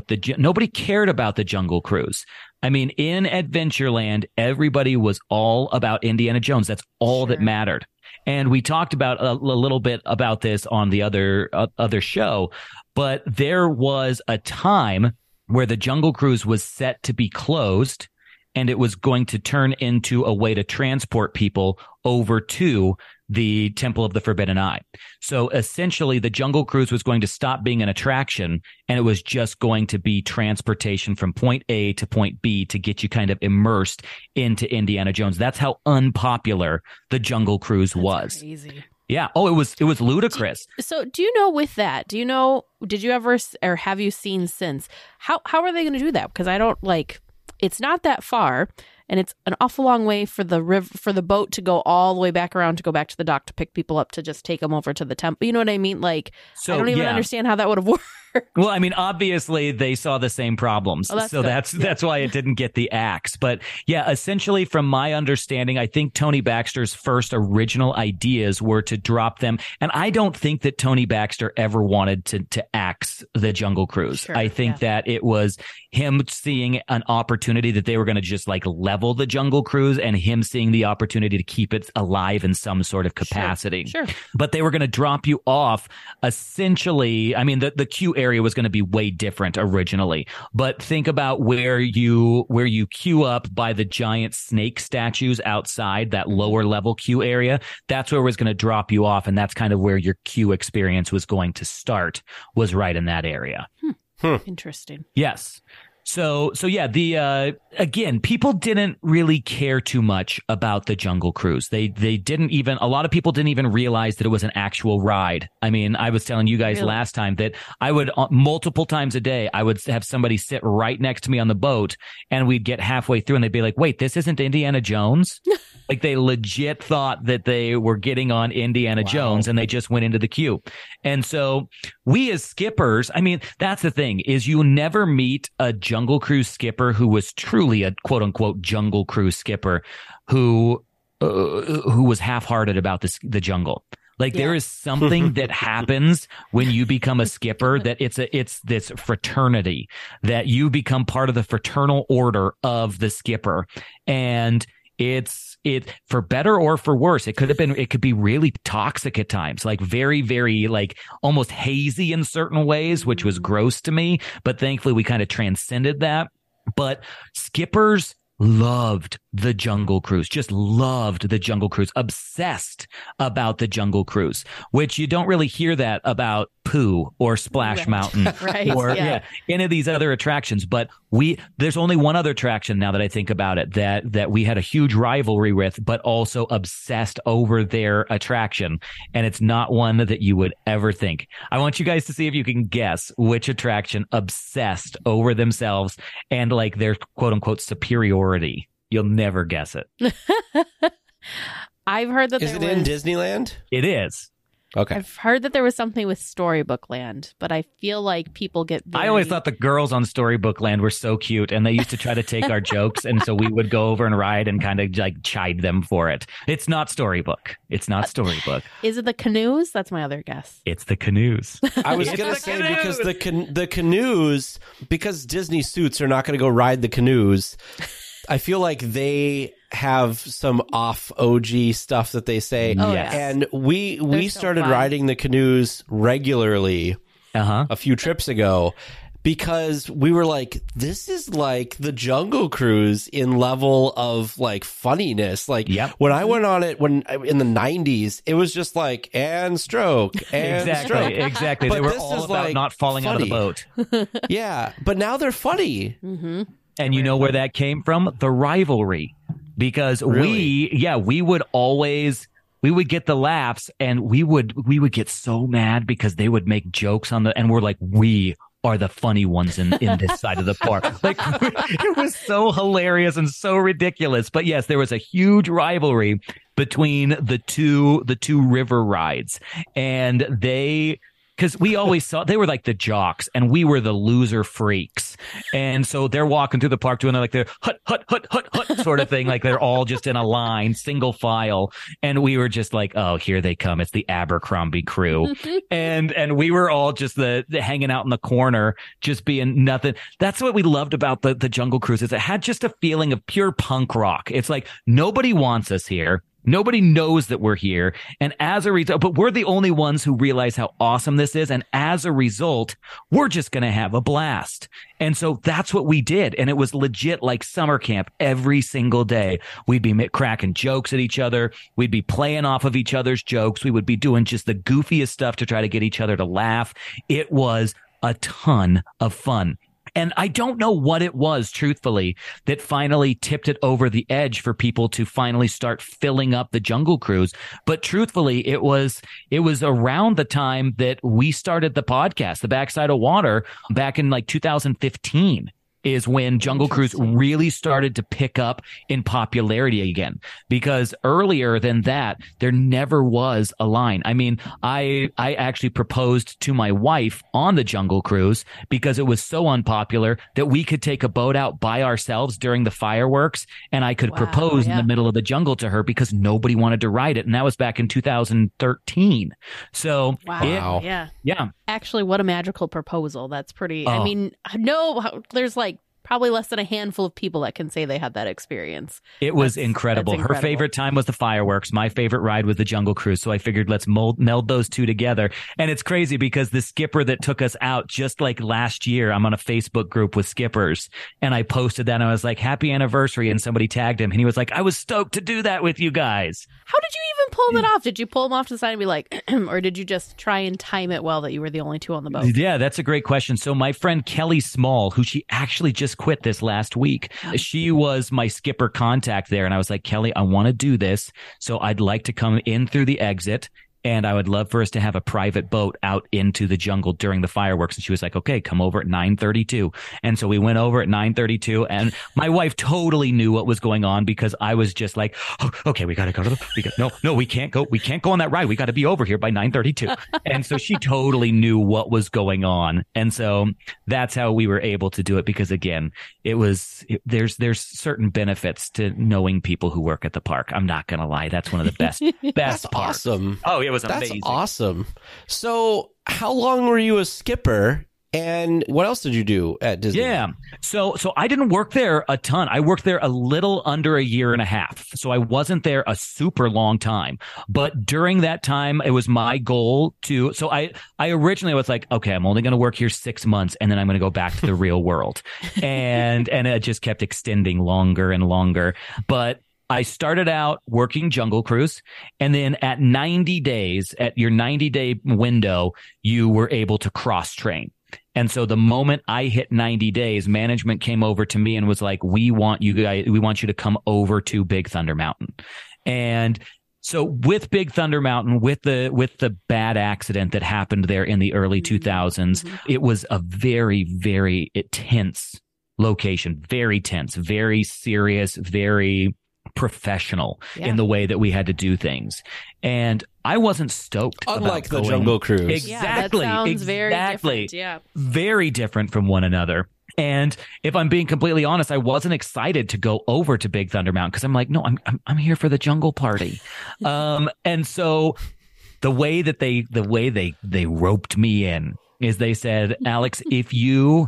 cared about the Jungle Cruise. I mean, in Adventureland, everybody was all about Indiana Jones. That's all that mattered. And we talked about a little bit about this on the other show, but there was a time where the Jungle Cruise was set to be closed, and it was going to turn into a way to transport people over to the Temple of the Forbidden Eye. So essentially, the Jungle Cruise was going to stop being an attraction, and it was just going to be transportation from point A to point B to get you kind of immersed into Indiana Jones. That's how unpopular the Jungle Cruise was. Crazy. Yeah. Oh, it was ludicrous. So do you know with that, did you ever, or have you seen since, how are they going to do that? Because I don't it's not that far, and it's an awful long way for the boat to go all the way back around to go back to the dock to pick people up to just take them over to the temple. You know what I mean? I don't even understand how that would have worked. Well, I mean, obviously they saw the same problems. Oh, that's why it didn't get the axe. But yeah, essentially from my understanding, I think Tony Baxter's first original ideas were to drop them. And I don't think that Tony Baxter ever wanted to axe the Jungle Cruise. Sure, I think that it was him seeing an opportunity that they were going to just level the Jungle Cruise, and him seeing the opportunity to keep it alive in some sort of capacity. Sure. But they were going to drop you off essentially. I mean, the queue area was going to be way different originally, but think about where you queue up by the giant snake statues outside that lower level queue area. That's where it was going to drop you off, and that's kind of where your queue experience was going to start, was right in that area. Interesting. Yes. So yeah, again, people didn't really care too much about the Jungle Cruise. They didn't even, a lot of people didn't even realize that it was an actual ride. I mean, I was telling you guys last time that I would, multiple times a day, I would have somebody sit right next to me on the boat, and we'd get halfway through and they'd be like, wait, this isn't Indiana Jones? They legit thought that they were getting on Indiana Jones, and they just went into the queue. And so we as skippers, I mean, that's the thing, is you never meet a Jungle Cruise skipper who was truly a quote unquote Jungle Cruise skipper who was half-hearted about the jungle. There is something that happens when you become a skipper, that it's this fraternity, that you become part of the fraternal order of the skipper. And it's for better or for worse. It could be really toxic at times, very, very almost hazy in certain ways, which was gross to me. But thankfully we kind of transcended that. But skippers loved the Jungle Cruise, just loved the Jungle Cruise, obsessed about the Jungle Cruise, which you don't really hear that about Pooh or Splash Mountain or any of these other attractions. But there's only one other attraction now that I think about it that we had a huge rivalry with, but also obsessed over their attraction. And it's not one that you would ever think. I want you guys to see if you can guess which attraction obsessed over themselves and their quote unquote superiority. You'll never guess it. I've heard that Is it in Disneyland? It is. Okay. I've heard that there was something with Storybook Land, but I feel like people get I always thought the girls on Storybook Land were so cute, and they used to try to take our jokes, and so we would go over and ride and kind of chide them for it. It's not Storybook. It's not Storybook. Is it the canoes? That's my other guess. It's the canoes. I was going to say, because the canoes, because Disney suits are not going to go ride the canoes, I feel like they have some off OG stuff that they say. Oh, yes. And we started riding the canoes regularly a few trips ago, because we were like, this is like the Jungle Cruise in level of funniness. When I went on it in the 90s, it was just and stroke and stroke. Exactly. But they were this all is about not falling out of the boat. Yeah, but now they're funny. Mm-hmm. And you know where that came from? The rivalry. because Really? we would get the laughs, and we would get so mad because they would make jokes and we're like, we are the funny ones in this side of the park. Like, it was so hilarious and so ridiculous. But yes, there was a huge rivalry between the two river rides, and because we always saw they were like the jocks and we were the loser freaks. And so they're walking through the park doing like their hut, hut, hut, hut, hut sort of thing. Like they're all just in a line, single file. And we were just like, oh, here they come. It's the Abercrombie crew. and we were all just the hanging out in the corner, just being nothing. That's what we loved about the Jungle Cruise, is it had just a feeling of pure punk rock. It's like nobody wants us here. Nobody knows that we're here. And as a result, but we're the only ones who realize how awesome this is. And as a result, we're just going to have a blast. And so that's what we did. And it was legit like summer camp every single day. We'd be cracking jokes at each other. We'd be playing off of each other's jokes. We would be doing just the goofiest stuff to try to get each other to laugh. It was a ton of fun. And I don't know what it was, truthfully, that finally tipped it over the edge for people to finally start filling up the Jungle Cruise. But truthfully, it was around the time that we started the podcast, The Backside of Water, back in like 2015. Is when Jungle Cruise really started to pick up in popularity again. Because earlier than that, there never was a line. I mean, I actually proposed to my wife on the Jungle Cruise because it was so unpopular that we could take a boat out by ourselves during the fireworks, and I could propose in the middle of the jungle to her because nobody wanted to ride it. And that was back in 2013. So, yeah. Actually, what a magical proposal. That's pretty, I mean, there's like probably less than a handful of people that can say they had that experience. It was incredible. Her favorite time was the fireworks. My favorite ride was the Jungle Cruise. So I figured let's meld those two together. And it's crazy because the skipper that took us out just like last year, I'm on a Facebook group with skippers, and I posted that and I was like, happy anniversary. And somebody tagged him and he was like, I was stoked to do that with you guys. How did you even pull that off? Did you pull them off to the side and be like, or did you just try and time it well that you were the only two on the boat? Yeah, that's a great question. So my friend Kelly Small, who she actually just quit this last week, she was my skipper contact there. And I was like, Kelly, I want to do this. So I'd like to come in through the exit. And I would love for us to have a private boat out into the jungle during the fireworks. And she was like, okay, come over at 9:32. And so we went over at 9:32, and my wife totally knew what was going on because I was just like, oh, okay, we got to go to no, we can't go on that ride. We got to be over here by 9:32. And so she totally knew what was going on. And so that's how we were able to do it, because again, there's certain benefits to knowing people who work at the park. I'm not going to lie. That's one of the best That's parts. Awesome. Oh, it was amazing. That's awesome. So how long were you a skipper, and what else did you do at Disney? Yeah. So I didn't work there a ton. I worked there a little under a year and a half. So I wasn't there a super long time. But during that time, it was my goal so I originally was like, okay, I'm only going to work here 6 months and then I'm going to go back to the real world. And it just kept extending longer and longer. But I started out working Jungle Cruise, and then at 90 days, at your 90-day window, you were able to cross-train. And so the moment I hit 90 days, management came over to me and was like, we want you to come over to Big Thunder Mountain. And so with Big Thunder Mountain, with the bad accident that happened there in the early 2000s, it was a very, very tense location, very tense, very serious, very professional in the way that we had to do things. And I wasn't stoked. Unlike the Jungle Cruise. Exactly. Yeah, that sounds very different. Yeah. Very different from one another. And if I'm being completely honest, I wasn't excited to go over to Big Thunder Mountain because I'm like, no, I'm here for the jungle party. And so the way they roped me in is they said, Alex, if you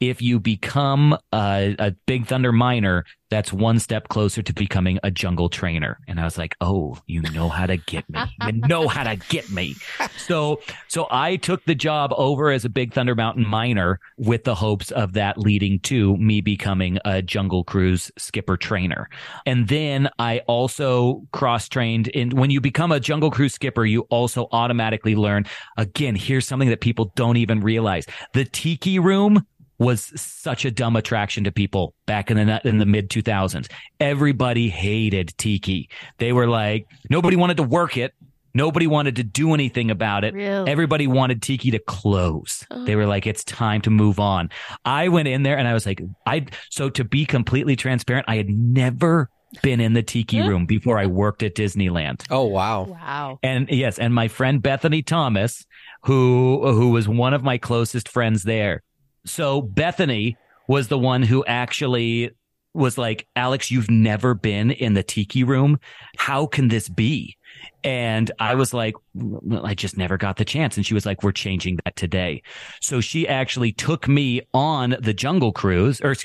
become a Big Thunder minor, that's one step closer to becoming a jungle trainer. And I was like, oh, you know how to get me. You know how to get me. So I took the job over as a Big Thunder Mountain minor with the hopes of that leading to me becoming a Jungle Cruise skipper trainer. And then I also cross-trained when you become a Jungle Cruise skipper, you also automatically learn, again, here's something that people don't even realize. The tiki room was such a dumb attraction to people back in the mid 2000s. Everybody hated tiki. They were like, nobody wanted to work it. Nobody wanted to do anything about it. Really? Everybody wanted tiki to close. They were like, it's time to move on. I went in there and I was like, so to be completely transparent, I had never been in the tiki room before I worked at Disneyland. Oh, wow. Wow. And yes, and my friend Bethany Thomas, who was one of my closest friends there. So Bethany was the one who actually was like, Alex, you've never been in the tiki room. How can this be? And I was like, well, I just never got the chance. And she was like, we're changing that today. So she actually took me on the Jungle Cruise, and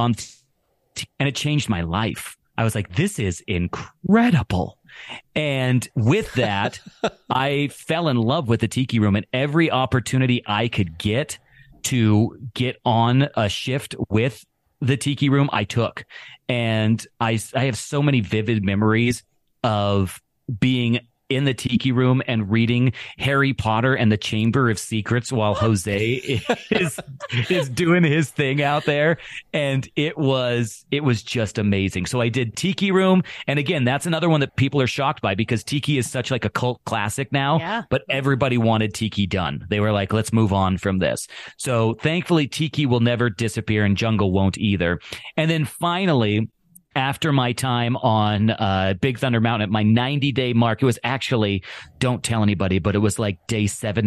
it changed my life. I was like, this is incredible. And with that, I fell in love with the tiki room, and every opportunity I could get to get on a shift with the tiki room, I took. And I have so many vivid memories of being in the tiki room and reading Harry Potter and the Chamber of Secrets while Jose is doing his thing out there. And it was just amazing. So I did Tiki Room. And again, that's another one that people are shocked by because Tiki is such like a cult classic now, but everybody wanted Tiki done. They were like, let's move on from this. So thankfully, Tiki will never disappear and Jungle won't either. And then finally, after my time on Big Thunder Mountain, at my 90-day mark, it was actually, don't tell anybody, but it was like day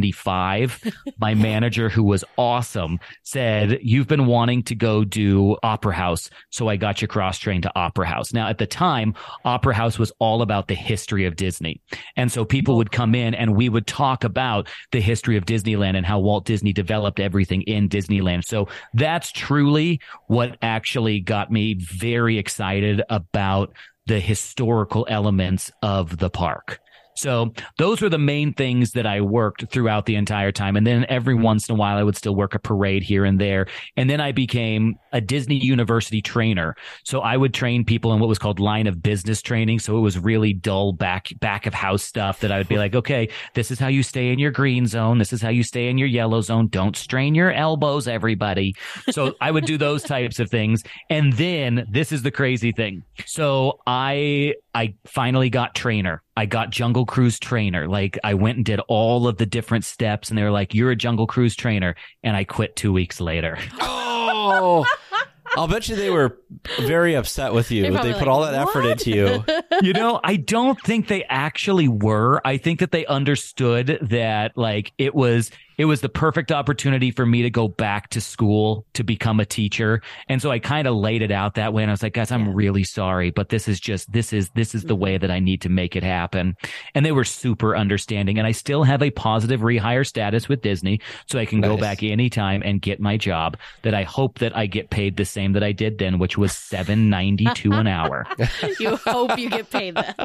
75. My manager, who was awesome, said, you've been wanting to go do Opera House, so I got you cross-trained to Opera House. Now, at the time, Opera House was all about the history of Disney. And so people would come in and we would talk about the history of Disneyland and how Walt Disney developed everything in Disneyland. So that's truly what actually got me very excited about the historical elements of the park. So those were the main things that I worked throughout the entire time. And then every once in a while, I would still work a parade here and there. And then I became a Disney University trainer. So I would train people in what was called line of business training. So it was really dull back of house stuff that I would be like, okay, this is how you stay in your green zone. This is how you stay in your yellow zone. Don't strain your elbows, everybody. So I would do those types of things. And then this is the crazy thing. So I finally got trainer. I got Jungle Cruise trainer. Like I went and did all of the different steps and they were like, you're a Jungle Cruise trainer. And I quit 2 weeks later. Oh, I'll bet you they were very upset with you. They put all that effort into you. You know, I don't think they actually were. I think that they understood that like it was the perfect opportunity for me to go back to school to become a teacher. And so I kind of laid it out that way. And I was like, guys, I'm really sorry, but this is the way that I need to make it happen. And they were super understanding. And I still have a positive rehire status with Disney. So I can go back anytime and get my job that I hope that I get paid the same that I did then, which was $7.92 an hour. You hope you get paid that.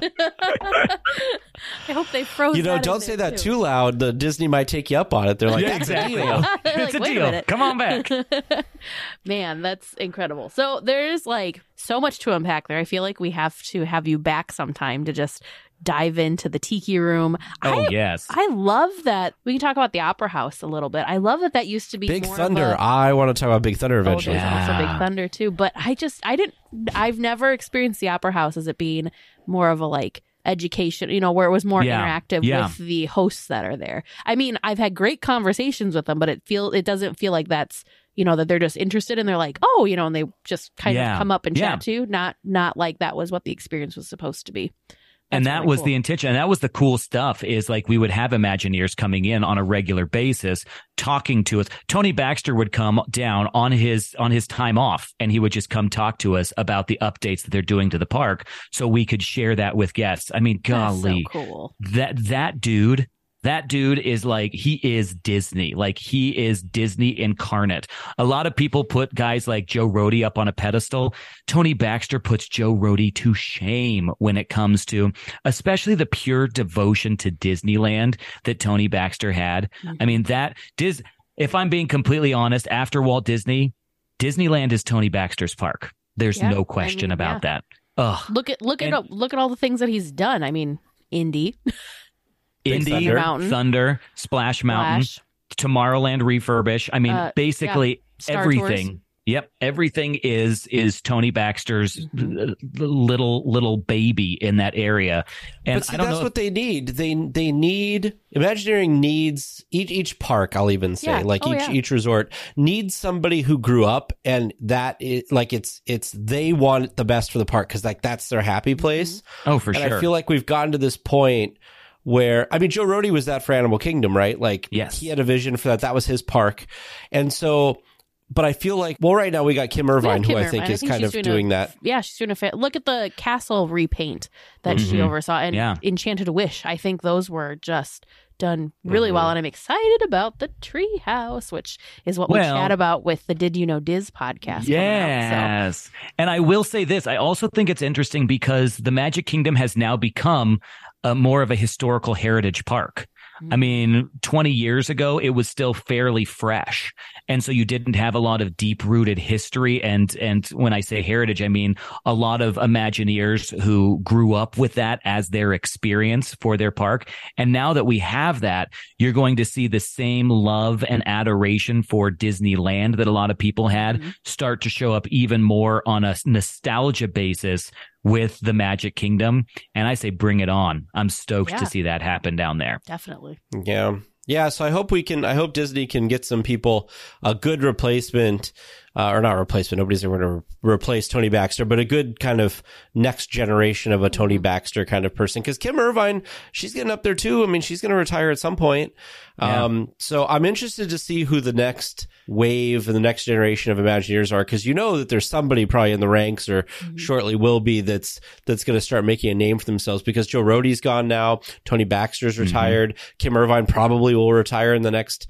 I hope they froze. You know, don't say that too loud. The Disney might take you up on it. They're like, yeah, exactly. It's like, a deal. Come on back. Man, that's incredible. So there's like so much to unpack there. I feel like we have to have you back sometime to just dive into the Tiki Room. Yes. I love that. We can talk about the Opera House a little bit. I love that used to be Big more Thunder. I want to talk about Big Thunder eventually. There's also Big Thunder too. But I've never experienced the Opera House as it being more of a like education, you know, where it was more interactive with the hosts that are there. I mean, I've had great conversations with them, but it doesn't feel like that's, you know, that they're just interested and they're like, oh, you know, and they just kind of come up and chat to you. Not like that was what the experience was supposed to be. And that was the intention. And that was the cool stuff is like we would have Imagineers coming in on a regular basis talking to us. Tony Baxter would come down on his time off and he would just come talk to us about the updates that they're doing to the park so we could share that with guests. I mean, golly, that's so cool. That dude is like, he is Disney. Like, he is Disney incarnate. A lot of people put guys like Joe Rohde up on a pedestal. Tony Baxter puts Joe Rohde to shame when it comes to, especially the pure devotion to Disneyland that Tony Baxter had. Mm-hmm. I mean, if I'm being completely honest, after Walt Disney, Disneyland is Tony Baxter's park. There's no question about that. Ugh. Look at all the things that he's done. I mean, Indy, Thunder, Splash Mountain, Tomorrowland refurbish. I mean, basically Star everything. Tours. Yep, everything is Tony Baxter's little baby in that area, and But see, I don't that's know. what they need. They need Imagineering needs each park. I'll even say Yeah. like Oh, each yeah. each resort needs somebody who grew up and that is like it's they want the best for the park because like that's their happy place. Oh, for And sure. I feel like we've gotten to this point where, I mean, Joe Rohde was that for Animal Kingdom, right? Like, Yes. he had a vision for that. That was his park. And so, but I feel like, well, right now we got Kim Irvine, Kim who I Irvine. think is kind she's of doing that. Yeah, she's doing a look at the castle repaint that she oversaw, and Yeah. Enchanted Wish. I think those were just done really well, and I'm excited about the Treehouse, which is what we Well- chat about with the Did You Know Diz podcast. coming out, Yes. And I will say this. I also think it's interesting because the Magic Kingdom has now become more of a historical heritage park. I mean, 20 years ago, it was still fairly fresh. And so you didn't have a lot of deep rooted history. And when I say heritage, I mean a lot of Imagineers who grew up with that as their experience for their park. And now that we have that, you're going to see the same love and adoration for Disneyland that a lot of people had start to show up even more on a nostalgia basis with the Magic Kingdom. And I say, bring it on. I'm stoked Yeah. to see that happen down there. definitely. Yeah. Yeah. So I hope Disney can get some people a good replacement, or not replacement. Nobody's ever going to replace Tony Baxter, but a good kind of next generation of a Tony Baxter kind of person. Cause Kim Irvine, she's getting up there too. I mean, she's going to retire at some point. Yeah. So I'm interested to see who the next wave and the next generation of Imagineers are. Cause you know that there's somebody probably in the ranks or shortly will be that's going to start making a name for themselves because Joe Rohde's gone now. Tony Baxter's retired. Kim Irvine probably will retire in the next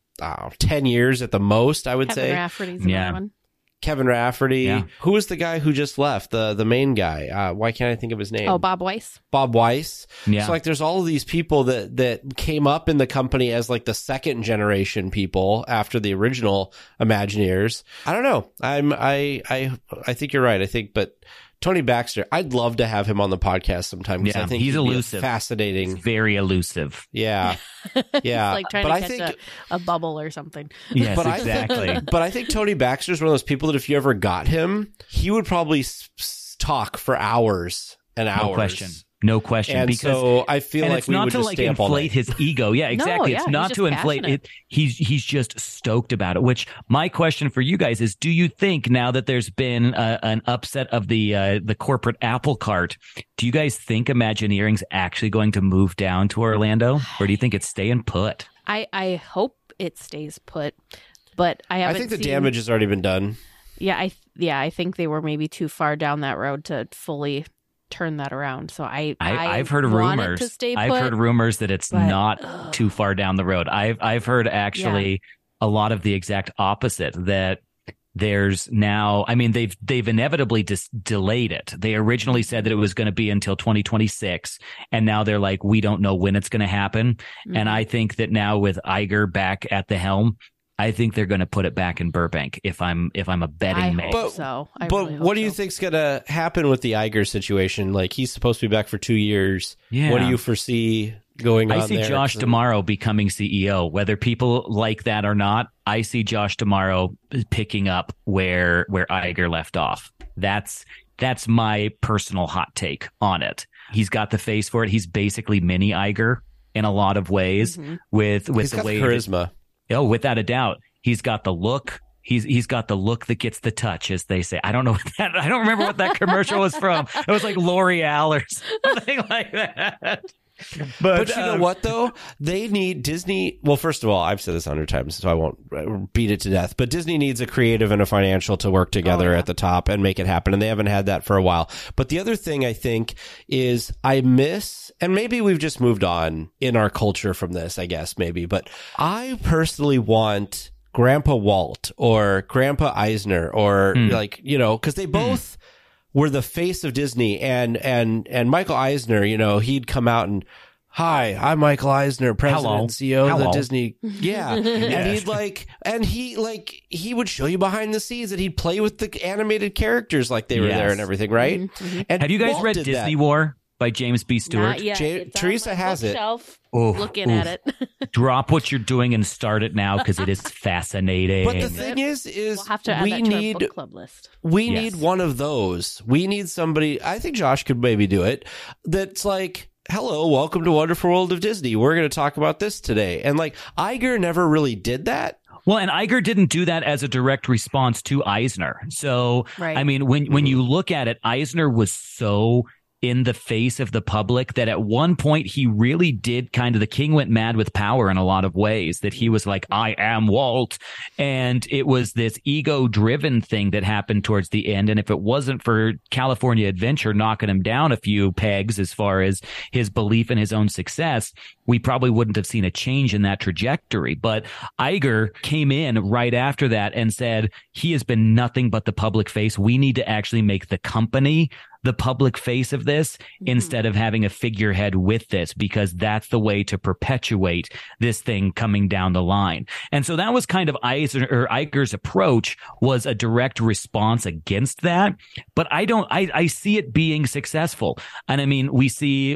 10 years at the most, I would Kevin say. Rafferty's Yeah. another one. Kevin Rafferty. Yeah. Who was the guy who just left? The main guy. Why can't I think of his name? Oh, Bob Weiss. Bob Weiss. Yeah. So like there's all of these people that came up in the company as like the second generation people after the original Imagineers. I don't know. I think you're right. But Tony Baxter, I'd love to have him on the podcast sometime because Yeah, I think he's he'd be a elusive. fascinating. Very elusive. Yeah. Yeah. Like trying but to I catch think a bubble or something. Yes, But exactly. but I think Tony Baxter is one of those people that if you ever got him, he would probably talk for hours and hours. No question. And because so I feel and like it's we not would to just like stay up all inflate night. his ego. Yeah, exactly. yeah, It's he's not just to inflate passionate. it. He's just stoked about it. Which my question for you guys is: do you think now that there's been an upset of the corporate apple cart, do you guys think Imagineering's actually going to move down to Orlando, or do you think it's staying put? I hope it stays put, but I I haven't think the seen- damage has already been done. Yeah, I think they were maybe too far down that road to fully turn that around. So I've heard want it rumors. to stay I've put, heard rumors that it's but- not too far down the road. I've heard actually a lot of the exact opposite, that there's now, I mean, they've inevitably delayed it. They originally said that it was going to be until 2026, and now they're like, we don't know when it's going to happen. Mhm. And I think that now with Iger back at the helm, I think they're going to put it back in Burbank. If I'm a betting I man. hope But- so. I But really hope what do you so. think's going to happen with the Iger situation? Like he's supposed to be back for 2 years. Yeah. What do you foresee going on I see there? Josh Tomorrow becoming CEO, whether people like that or not. I see Josh Tomorrow picking up where Iger left off. That's my personal hot take on it. He's got the face for it. He's basically mini Iger in a lot of ways Mhm. with He's the got way the charisma. Oh, without a doubt. He's got the look. He's got the look that gets the touch, as they say. I don't know I don't remember what that commercial was from. It was like L'Oreal or something like that. But you know what, though? They need Disney. Well, first of all, I've said this 100 times, so I won't beat it to death. But Disney needs a creative and a financial to work together at the top and make it happen. And they haven't had that for a while. But the other thing I think is I miss, and maybe we've just moved on in our culture from this, I guess, maybe. But I personally want Grandpa Walt or Grandpa Eisner or like, you know, because they both were the face of Disney, and Michael Eisner, you know, he'd come out and, hi, I'm Michael Eisner, president Hello. and CEO of the Hello. Disney. Yeah. And he would show you behind the scenes and he'd play with the animated characters like they were Yes. there and everything, right? And Have you guys Walt read did Disney that. War by James B. Stewart? Not yet. It's Teresa on my has it. bookshelf, Oof, looking oof. at it. Drop what you're doing and start it now because it is fascinating. But the thing is We'll have to add we that to our need book club list. we Yes. need one of those. We need somebody. I think Josh could maybe do it. That's like, hello, welcome to Wonderful World of Disney. We're going to talk about this today. And like Iger never really did that. Well, and Iger didn't do that as a direct response to Eisner. So, Right. I mean, when you look at it, Eisner was so in the face of the public that at one point he really did kind of, the king went mad with power in a lot of ways, that he was like, I am Walt. And it was this ego driven thing that happened towards the end. And if it wasn't for California Adventure knocking him down a few pegs as far as his belief in his own success, we probably wouldn't have seen a change in that trajectory. But Iger came in right after that and said, he has been nothing but the public face. We need to actually make the company the public face of this instead of having a figurehead with this, because that's the way to perpetuate this thing coming down the line. And so that was kind of Iger's approach, was a direct response against that. But I see it being successful. And I mean, we see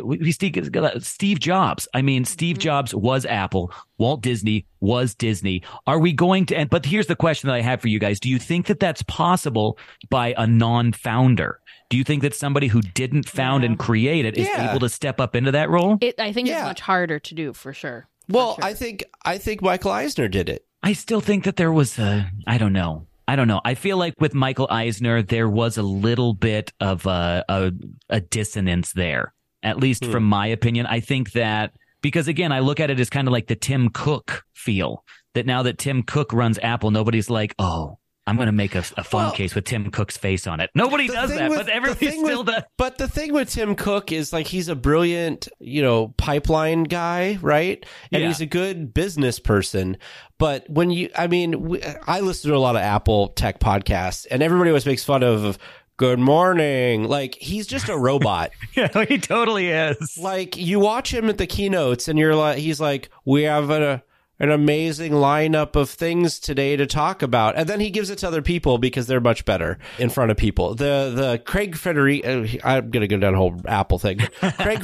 Steve Jobs. I mean, Steve Jobs was Apple. Walt Disney was Disney. Are we going to, but here's the question that I have for you guys. Do you think that that's possible by a non-founder? Do you think that somebody who didn't found and create it is able to step up into that role? I think it's much harder to do, for sure. Well, For sure. I think Michael Eisner did it. I still think that there was I don't know. I feel like with Michael Eisner, there was a little bit of a dissonance there, at least from my opinion. I think that, because again, I look at it as kind of like the Tim Cook feel, that now that Tim Cook runs Apple, nobody's like, oh, I'm going to make a phone case with Tim Cook's face on it. Nobody does that, but everybody still does. But the thing with Tim Cook is, like, he's a brilliant, pipeline guy, right? And he's a good business person. But when I listen to a lot of Apple tech podcasts, and everybody always makes fun of good morning. Like, he's just a robot. Yeah, he totally is. Like, you watch him at the keynotes and he's like, we have an amazing lineup of things today to talk about. And then he gives it to other people because they're much better in front of people. The Craig Federighi, I'm going to go down a whole Apple thing. Craig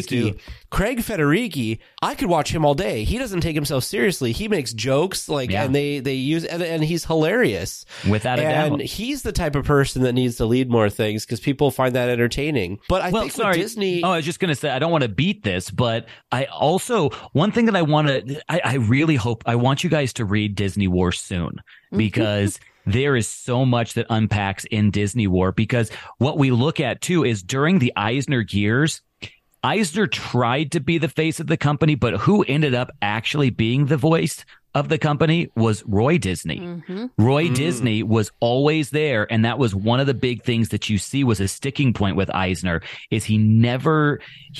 Federighi, I could watch him all day. He doesn't take himself seriously. He makes jokes and they use, and he's hilarious. Without a doubt. And he's the type of person that needs to lead more things because people find that entertaining. But I think with Disney. Oh, I was just going to say, I don't want to beat this, but I also, one thing that I want to, I really hope, I want you guys to read Disney War soon, because there is so much that unpacks in Disney War. Because what we look at too is during the Eisner years, Eisner tried to be the face of the company, but who ended up actually being the voice of the company was Roy Disney. Roy Disney was always there, and that was one of the big things that you see was a sticking point with Eisner, is he never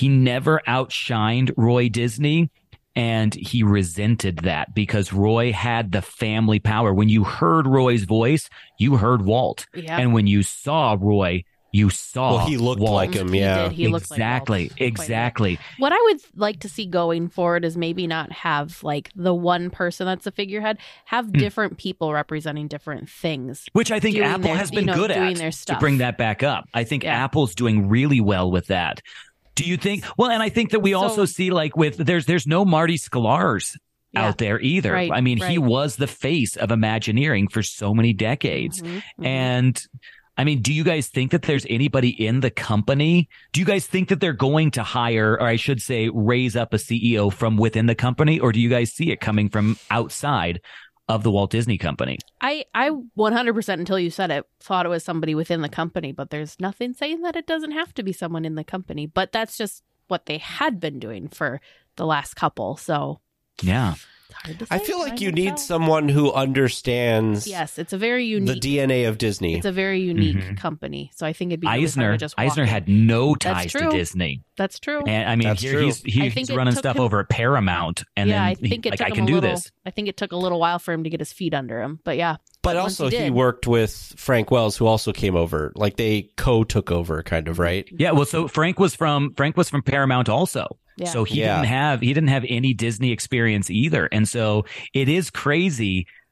outshined Roy Disney. And he resented that because Roy had the family power. When you heard Roy's voice, you heard Walt. Yeah. And when you saw Roy, you saw he looked Walt. like him, yeah. He looked like Walt. Exactly. What I would like to see going forward is maybe not have like the one person that's a figurehead, have different people representing different things. Which I think Apple has been good at to bring that back up. I think Apple's doing really well with that. Do you think? Well, and I think that we also see, like, with there's no Marty Sklar's out there either. Right, I mean, he was the face of Imagineering for so many decades. And I mean, do you guys think that there's anybody in the company? Do you guys think that they're going to hire, or I should say, raise up a CEO from within the company? Or do you guys see it coming from outside of the Walt Disney Company? I 100%, until you said it, thought it was somebody within the company, but there's nothing saying that it doesn't have to be someone in the company. But that's just what they had been doing for the last couple. So yeah. I feel like you need someone who understands. Yes, it's a very unique. The DNA of Disney. It's a very unique company, so I think it'd be really Eisner had no ties to Disney. That's true. And I mean, he's running stuff over at Paramount, and then I think it took him I think it took a little while for him to get his feet under him, but yeah. But also, he worked with Frank Wells, who also came over. Like, they took over, kind of, right? Yeah. Well, so Frank was from Paramount also. Yeah. So he didn't have any Disney experience either. And so it is crazy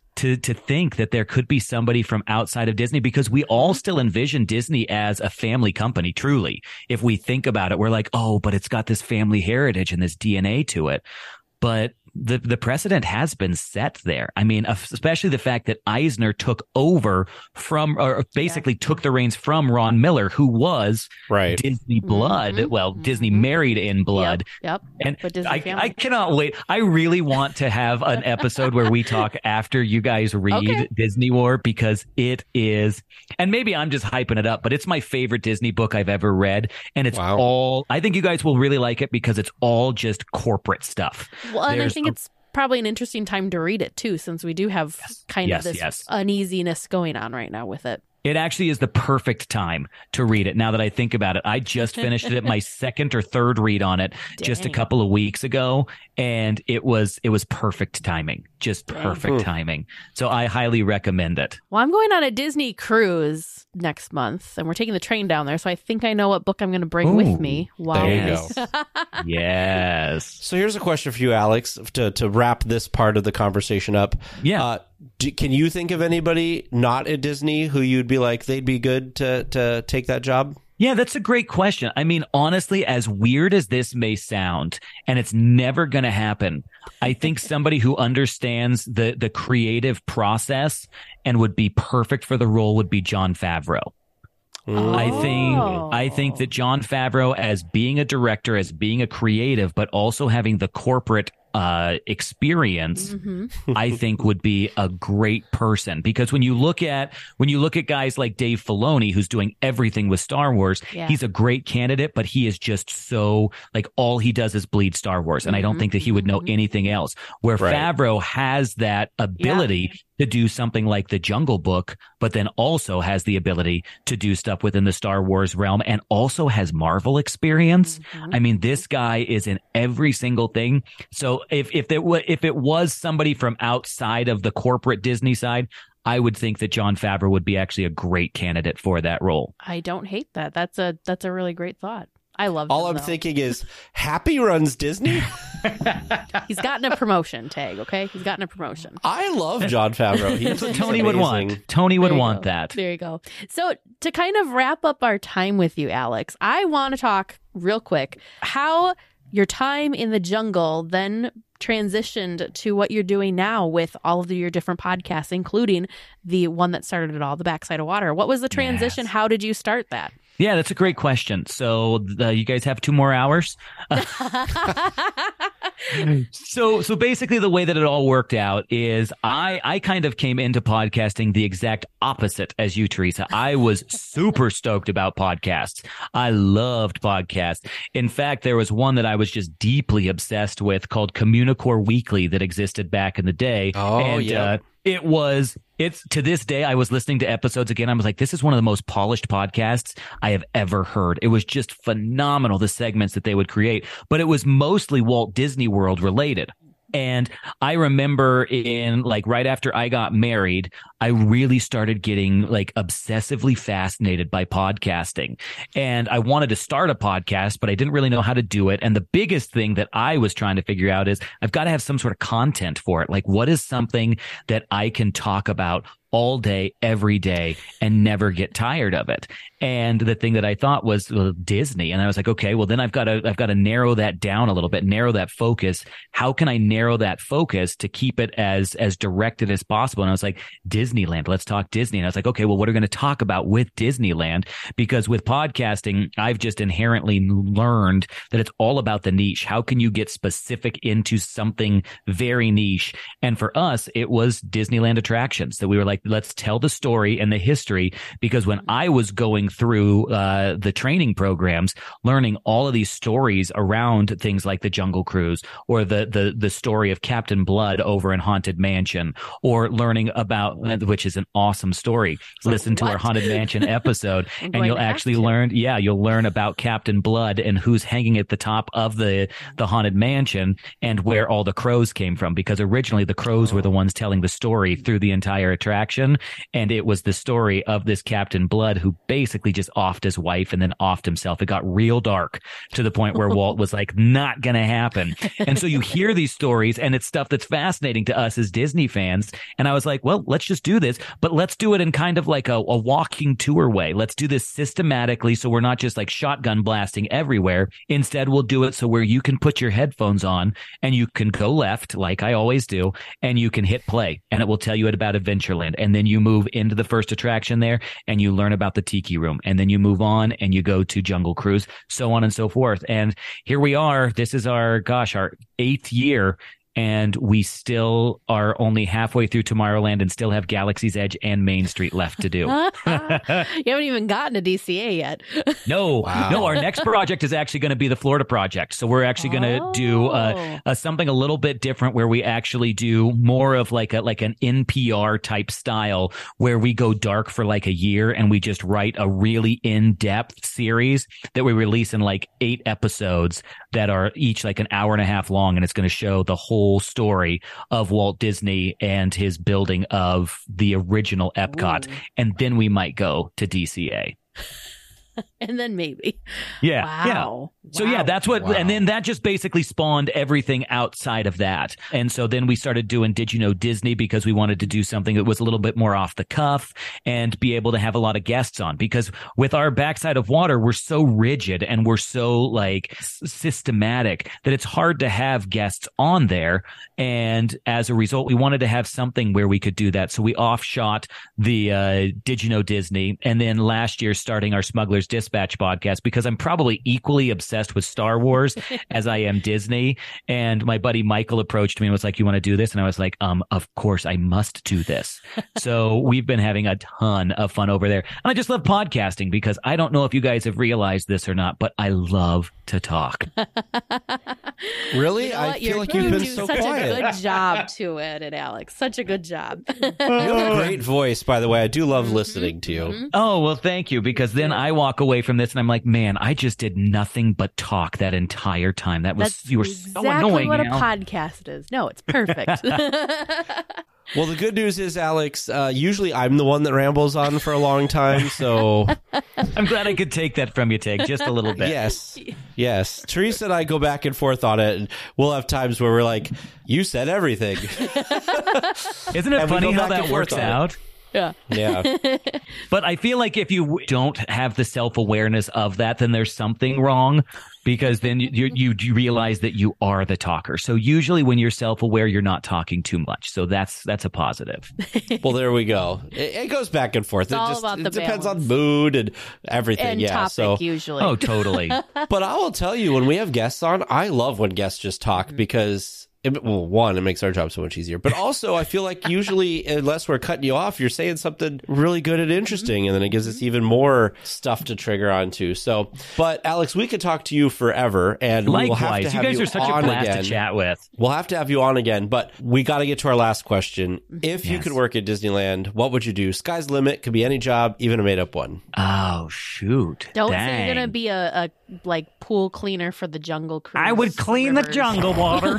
to think that there could be somebody from outside of Disney, because we all still envision Disney as a family company. Truly, if we think about it, we're like, oh, but it's got this family heritage and this DNA to it. But the precedent has been set there. I mean, especially the fact that Eisner took over from, or basically took the reins from Ron Miller, who was Disney Blood. Well, Disney Married in Blood. Yep. And I cannot wait. I really want to have an episode where we talk after you guys read Disney War, because it is, and maybe I'm just hyping it up, but it's my favorite Disney book I've ever read. And it's all, I think you guys will really like it because it's all just corporate stuff. Well, and I think it's probably an interesting time to read it too, since we do have kind of this uneasiness going on right now with it. It actually is the perfect time to read it. Now that I think about it, I just finished it, my second or third read on it just a couple of weeks ago, and it was perfect timing, just perfect timing. So I highly recommend it. Well, I'm going on a Disney cruise next month, and we're taking the train down there, so I think I know what book I'm going to bring with me. Wow. There you go. Yes. So here's a question for you, Alex, to wrap this part of the conversation up. Yeah. Can you think of anybody not at Disney who you'd be like, they'd be good to take that job? Yeah, that's a great question. I mean, honestly, as weird as this may sound, and it's never going to happen, I think somebody who understands the creative process and would be perfect for the role would be Jon Favreau. I think that Jon Favreau, as being a director, as being a creative, but also having the corporate experience, I think would be a great person, because when you look at guys like Dave Filoni, who's doing everything with Star Wars, he's a great candidate, but he is just so, like, all he does is bleed Star Wars, and I don't think that he would know anything else. Where Favreau has that ability to do something like the Jungle Book, but then also has the ability to do stuff within the Star Wars realm, and also has Marvel experience. I mean, this guy is in every single thing. So if it was somebody from outside of the corporate Disney side, I would think that Jon Favreau would be actually a great candidate for that role. I don't hate that. That's a really great thought. I love all him, I'm thinking is Happy runs Disney. He's gotten a promotion, Tag, okay? He's gotten a promotion. I love Jon Favreau. That's what Tony would want. Tony would want that. There you go. So to kind of wrap up our time with you, Alex, I want to talk real quick how your time in the jungle then transitioned to what you're doing now with all of your different podcasts, including the one that started it all, The Backside of Water. What was the transition? How did you start that? Yeah, that's a great question. So you guys have 2 more hours? So basically the way that it all worked out is I kind of came into podcasting the exact opposite as you, Teresa. I was super stoked about podcasts. I loved podcasts. In fact, there was one that I was just deeply obsessed with called Communicore Weekly that existed back in the day. It's to this day, I was listening to episodes again. I was like, this is one of the most polished podcasts I have ever heard. It was just phenomenal, the segments that they would create, but it was mostly Walt Disney World related. And I remember right after I got married, I really started getting obsessively fascinated by podcasting. And I wanted to start a podcast, but I didn't really know how to do it. And the biggest thing that I was trying to figure out is I've got to have some sort of content for it. Like, what is something that I can talk about all day, every day, and never get tired of it? And the thing that I thought was Disney. And I was like, okay, well then I've got to narrow that down a little bit, narrow that focus. How can I narrow that focus to keep it as directed as possible? And I was like, Disneyland, let's talk Disney. And I was like, okay, well, what are we going to talk about with Disneyland? Because with podcasting, I've just inherently learned that it's all about the niche. How can you get specific into something very niche? And for us, it was Disneyland attractions that we were like, let's tell the story and the history. Because when I was going through the training programs, learning all of these stories around things like the Jungle Cruise, or the story of Captain Blood over in Haunted Mansion, or learning about, which is an awesome story. Listen to our Haunted Mansion episode, and you'll actually you'll learn about Captain Blood and who's hanging at the top of the Haunted Mansion and where all the crows came from. Because originally the crows were the ones telling the story through the entire attraction. attraction. And it was the story of this Captain Blood who basically just offed his wife and then offed himself. It got real dark to the point where Walt was like, not going to happen. And so you hear these stories and it's stuff that's fascinating to us as Disney fans. And I was like, well, let's just do this, but let's do it in kind of like a walking tour way. Let's do this systematically. So we're not just like shotgun blasting everywhere. Instead, we'll do it so where you can put your headphones on and you can go left, like I always do, and you can hit play and it will tell you about Adventureland. And then you move into the first attraction there and you learn about the Tiki Room. And then you move on and you go to Jungle Cruise, so on and so forth. And here we are. This is our 8th year. And we still are only halfway through Tomorrowland and still have Galaxy's Edge and Main Street left to do. You haven't even gotten to DCA yet. No, our next project is actually going to be the Florida project. So we're actually going to do something a little bit different where we actually do more of like an NPR type style where we go dark for like a year and we just write a really in-depth series that we release in like 8 episodes that are each like an hour and a half long. And it's going to show the whole story of Walt Disney and his building of the original Epcot. Ooh. And then we might go to DCA. And then maybe. Yeah. Wow. Yeah. So yeah, that's what, and then that just basically spawned everything outside of that. And so then we started doing Did You Know Disney because we wanted to do something that was a little bit more off the cuff and be able to have a lot of guests on, because with our Backside of Water, we're so rigid and we're so like systematic that it's hard to have guests on there. And as a result, we wanted to have something where we could do that. So we offshot the Did You Know Disney, and then last year starting our Smuggler's Dispatch podcast, because I'm probably equally obsessed with Star Wars as I am Disney. And my buddy Michael approached me and was like, you want to do this? And I was like, of course I must do this. So we've been having a ton of fun over there. And I just love podcasting because I don't know if you guys have realized this or not, but I love to talk. Really? You know I feel like you've been so such quiet. a good job to it, Alex. Such a good job. You have a great voice, by the way. I do love listening to you. Oh, well, thank you. Because then I walk away from this and I'm like, man, I just did nothing but talk that entire time. You were so annoying. That's exactly what Al. a podcast is. No, it's perfect. Well, the good news is, Alex, usually I'm the one that rambles on for a long time, so... I'm glad I could take that from you, Tig, just a little bit. Yes. Teresa and I go back and forth on it, and we'll have times where we're like, you said everything. Isn't it funny how that works out? Yeah. But I feel like if you don't have the self-awareness of that, then there's something wrong, because then you realize that you are the talker. So usually when you're self-aware, you're not talking too much. So that's a positive. Well, there we go. It goes back and forth. It depends on mood and everything. And topic, usually. Oh, totally. But I will tell you, when we have guests on, I love when guests just talk because... One, it makes our job so much easier. But also, I feel like usually, unless we're cutting you off, you're saying something really good and interesting, and then it gives us even more stuff to trigger onto. So, but Alex, we could talk to you forever, and likewise, we'll have to have you guys are such a blast to chat with. We'll have to have you on again, but we got to get to our last question. If you could work at Disneyland, what would you do? Sky's the limit. Could be any job, even a made-up one. Oh, shoot. Don't say you're going to be a pool cleaner for the Jungle Cruise. I would clean the jungle water.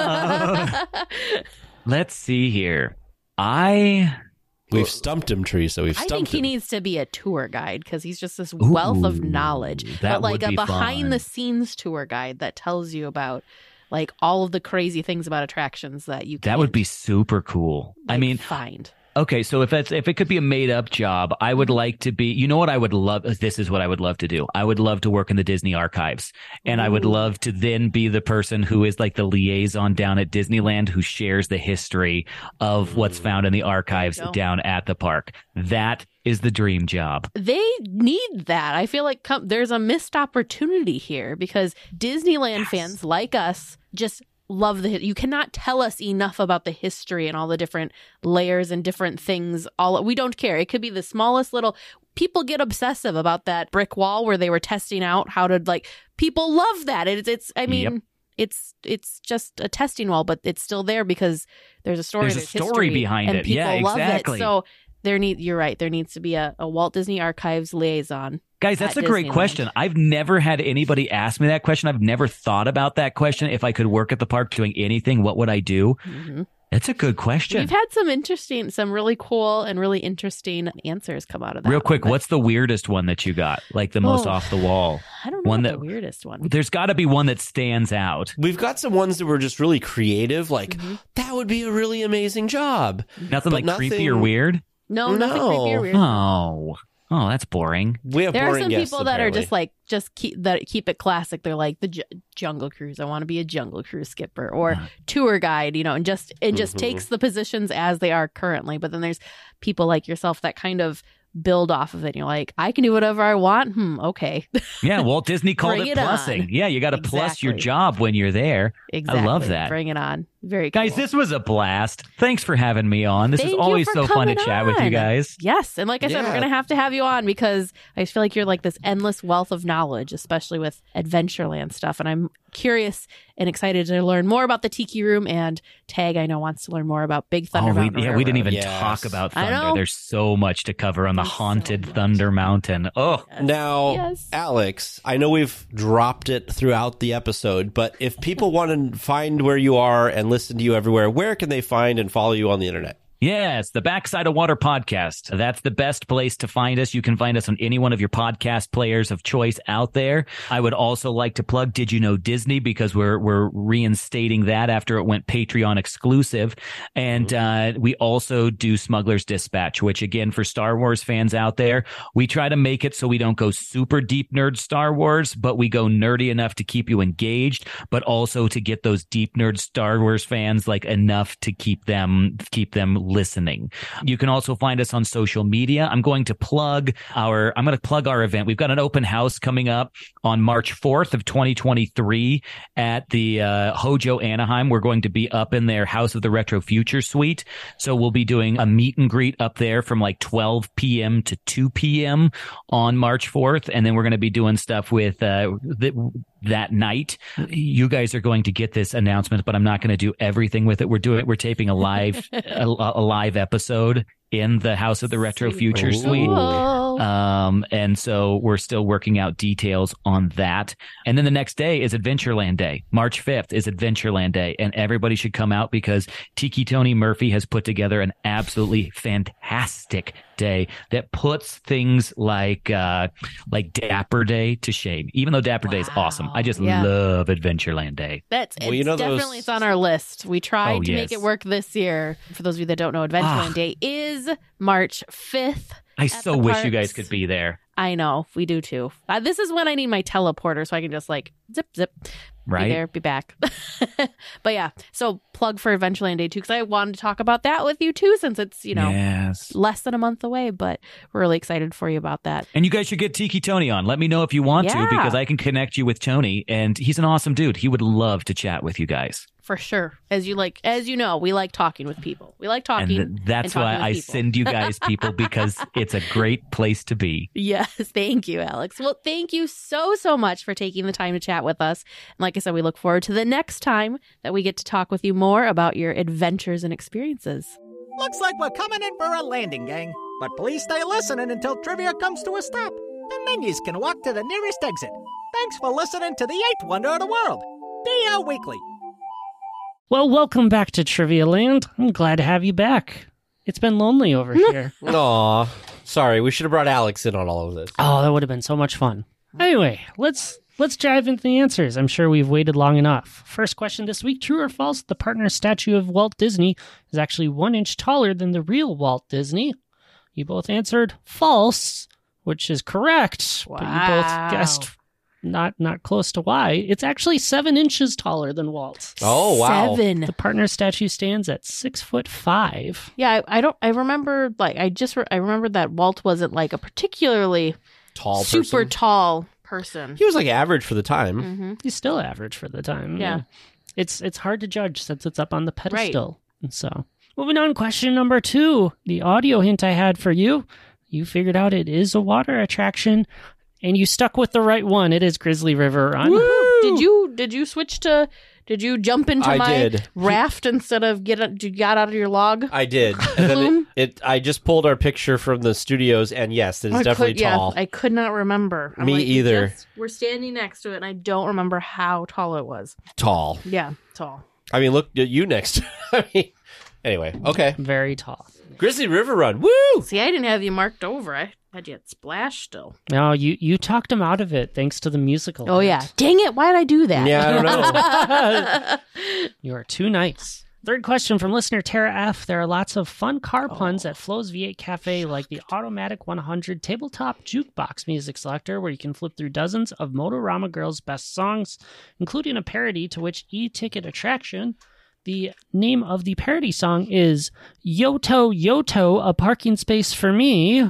Let's see here. We've stumped him, Teresa. I think he needs to be a tour guide because he's just this wealth of knowledge. But like a fun. behind-the-scenes tour guide that tells you about like all of the crazy things about attractions that you can. That would be super cool. Find. Okay, so if it could be a made up job, I would like to be, you know what I would love, this is what I would love to do. I would love to work in the Disney archives, and I would love to then be the person who is like the liaison down at Disneyland who shares the history of what's found in the archives down at the park. That is the dream job. They need that. I feel like there's a missed opportunity here because Disneyland fans like us just love you cannot tell us enough about the history and all the different layers and different things. We don't care. It could be the smallest little. People get obsessive about that brick wall where they were testing out how to people love that. It's just a testing wall, but it's still there because there's a story. There's a story behind it. People love exactly. it. So you're right. There needs to be a Walt Disney Archives liaison. Guys, that's a great question. I've never had anybody ask me that question. I've never thought about that question. If I could work at the park doing anything, what would I do? Mm-hmm. That's a good question. We've had some really cool and really interesting answers come out of that. Real quick, but what's the weirdest one that you got? Like the most off the wall? I don't know one what that- the weirdest one. There's got to be one that stands out. We've got some ones that were just really creative, like, that would be a really amazing job. Nothing But like creepy or weird? No, nothing No. creepy or weird. Oh, that's boring. We have There are boring some guests, people that apparently. are just like keep it classic. They're like the Jungle Cruise. I want to be a Jungle Cruise skipper or tour guide, and just takes the positions as they are currently. But then there's people like yourself that kind of build off of it. And you're like, I can do whatever I want. Okay. Yeah, Walt Disney called Bring it it on. plussing. Yeah, you got to plus your Exactly. job when you're there. Exactly. I love that. Bring it on. Very cool. Guys, this was a blast. Thanks for having me on. This Thank is you always for so fun to coming chat with you on. guys. Yes. And like I said, Yeah. we're going to have you on because I just feel like you're like this endless wealth of knowledge, especially with Adventureland stuff. And I'm curious and excited to learn more about the Tiki Room, and Tag, I know, wants to learn more about Big Thunder Mountain we didn't even Yes. talk about I Thunder. know. There's so much to cover on the There's so haunted much. Thunder Mountain. Oh, Now, Yes. Alex, I know we've dropped it throughout the episode, but if people want to find where you are and listen to you everywhere, where can they find and follow you on the internet? yes, the Backside of Water podcast. That's the best place to find us. You can find us on any one of your podcast players of choice out there. I would also like to plug Did You Know Disney, because we're reinstating that after it went Patreon exclusive. And we also do Smuggler's Dispatch, which again, for Star Wars fans out there, we try to make it so we don't go super deep nerd Star Wars, but we go nerdy enough to keep you engaged, but also to get those deep nerd Star Wars fans like enough to keep them listening. You can also find us on social media. I'm going to plug our event. We've got an open house coming up on March 4th of 2023 at the Hojo Anaheim. We're going to be up in their House of the Retro Future suite. So we'll be doing a meet and greet up there from like 12 p.m. to 2 p.m. on March 4th. And then we're going to be doing stuff with that night. You guys are going to get this announcement, but I'm not going to do everything with it. We're taping a live a live episode in the House of the Retro Future suite. Cool. And so we're still working out details on that. And then the next day is Adventureland Day. March 5th is Adventureland Day, and everybody should come out because Tiki Tony Murphy has put together an absolutely fantastic day that puts things like Dapper Day to shame. Even though Dapper Day is awesome, I just Yeah. love Adventureland Day. It's Well, you know definitely those- it's on our list. We tried Oh, to make yes. it work this year. For those of you that don't know, Adventureland Day is March 5th. I at so the wish you parks. guys could be there. I know, we do too. This is when I need my teleporter so I can just like zip, Right? be there, be back. But yeah, so plug for Adventureland Day too, because I wanted to talk about that with you too, since it's, Yes. less than a month away, but we're really excited for you about that. And you guys should get Tiki Tony on. Let me know if you want to, Yeah. because I can connect you with Tony, and he's an awesome dude. He would love to chat with you guys. For sure. As you know, we like talking with people. We like talking. And that's and talking why with I people. send you guys people, because it's a great place to be. Yes, thank you, Alex. Well, thank you so much for taking the time to chat with us. And like I said, we look forward to the next time that we get to talk with you more about your adventures and experiences. Looks like we're coming in for a landing, gang. But please stay listening until trivia comes to a stop. And then yous can walk to the nearest exit. Thanks for listening to the 8th wonder of the world, DL Weekly. Well, welcome back to Trivia Land. I'm glad to have you back. It's been lonely over here. Aw, sorry. We should have brought Alex in on all of this. Oh, that would have been so much fun. Anyway, let's dive into the answers. I'm sure we've waited long enough. First question this week: true or false? The partner statue of Walt Disney is actually 1 inch taller than the real Walt Disney. You both answered false, which is correct. But you both Wow. guessed not close to why. It's actually 7 inches taller than Walt. Oh, wow. 7. The partner statue stands at 6'5". Yeah, I remember, like, I remember that Walt wasn't like a particularly Tall super person. tall person. He was like average for the time. Mm-hmm. He's still average for the time. Yeah. It's hard to judge since it's up on the pedestal. And so, moving on, question number 2. The audio hint I had for you, you figured out it is a water attraction, and you stuck with the right one. It is Grizzly River Run. Did you switch to? Did you jump into I my did. raft instead of you got out of your log? I did. And then I just pulled our picture from the studios, and yes, it is definitely tall. I could not remember. Me either. We're standing next to it, and I don't remember how tall it was. Tall. Yeah, tall. I mean, look at you next. I mean, Anyway, okay. Very tall. Grizzly River Run. Woo! See, I didn't have you marked over. I had you at Splash still. No, you talked him out of it thanks to the musical. Oh, yeah. Dang it. Why did I do that? Yeah, I don't know. You are too nice. Third question from listener Tara F. There are lots of fun car puns at Flo's V8 Cafe, like the Automatic 100 tabletop jukebox music selector, where you can flip through dozens of Motorama Girls' best songs, including a parody to which e-ticket attraction. The name of the parody song is Yoto Yoto, a parking space for me.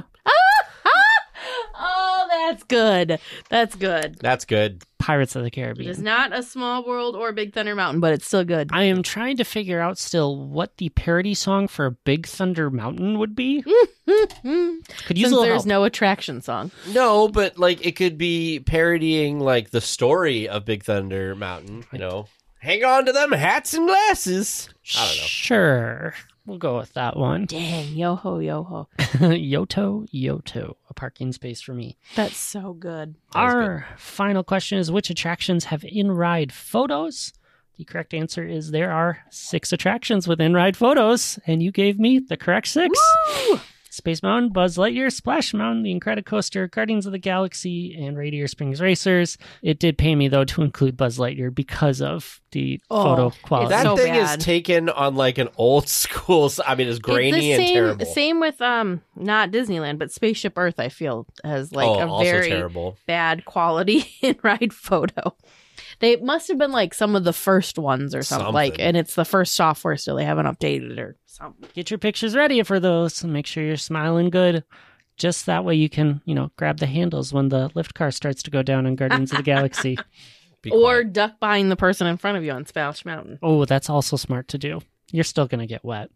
Oh, that's good. That's good. That's good. Pirates of the It Caribbean. is not a Small World or Big Thunder Mountain, but it's still good. I am trying to figure out still what the parody song for Big Thunder Mountain would be. Could use Since a little there's help. no attraction song. No, but like it could be parodying like the story of Big Thunder Mountain, you know. Hang on to them hats and glasses. I don't know. Sure. We'll go with that one. Dang, yo-ho, yo-ho. Yoto Yoto, a parking space for me. That's so good. Our final question is, which attractions have in-ride photos? The correct answer is there are 6 attractions with in-ride photos, and you gave me the correct 6. Woo! Space Mountain, Buzz Lightyear, Splash Mountain, the Incredicoaster, Guardians of the Galaxy, and Radiator Springs Racers. It did pay me, though, to include Buzz Lightyear because of the photo quality. That so thing bad. is taken on like an old school. I mean, it's grainy It's and terrible. Same with not Disneyland, but Spaceship Earth. I feel has like a also very terrible. bad quality in ride photo. They must have been like some of the first ones or something. Like, and it's the first software still. They haven't updated or something. Get your pictures ready for those. Make sure you're smiling good. Just that way you can, grab the handles when the lift car starts to go down in Guardians of the Galaxy. Be Or quiet. duck behind the person in front of you on Splash Mountain. Oh, that's also smart to do. You're still going to get wet.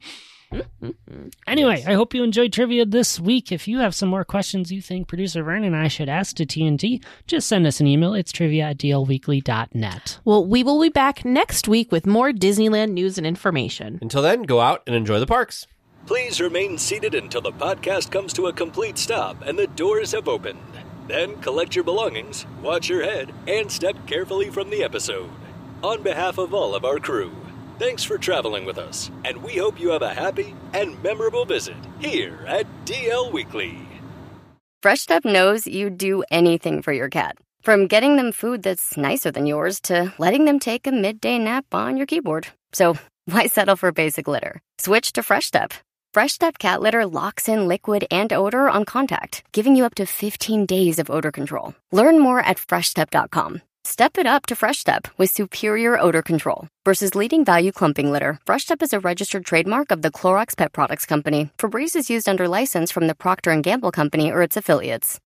Anyway, I hope you enjoyed trivia this week. If you have some more questions you think producer Vernon and I should ask to TNT, just send us an email. It's trivia@dlweekly.net. Well, we will be back next week with more Disneyland news and information. Until then, go out and enjoy the parks. Please remain seated until the podcast comes to a complete stop and the doors have opened. Then collect your belongings, watch your head, and step carefully from the episode. On behalf of all of our crew, thanks for traveling with us, and we hope you have a happy and memorable visit here at DL Weekly. Fresh Step knows you'd do anything for your cat. From getting them food that's nicer than yours to letting them take a midday nap on your keyboard. So why settle for basic litter? Switch to Fresh Step. Fresh Step cat litter locks in liquid and odor on contact, giving you up to 15 days of odor control. Learn more at freshstep.com. Step it up to Fresh Step with superior odor control. Versus leading value clumping litter, Fresh Step is a registered trademark of the Clorox Pet Products Company. Febreze is used under license from the Procter & Gamble Company or its affiliates.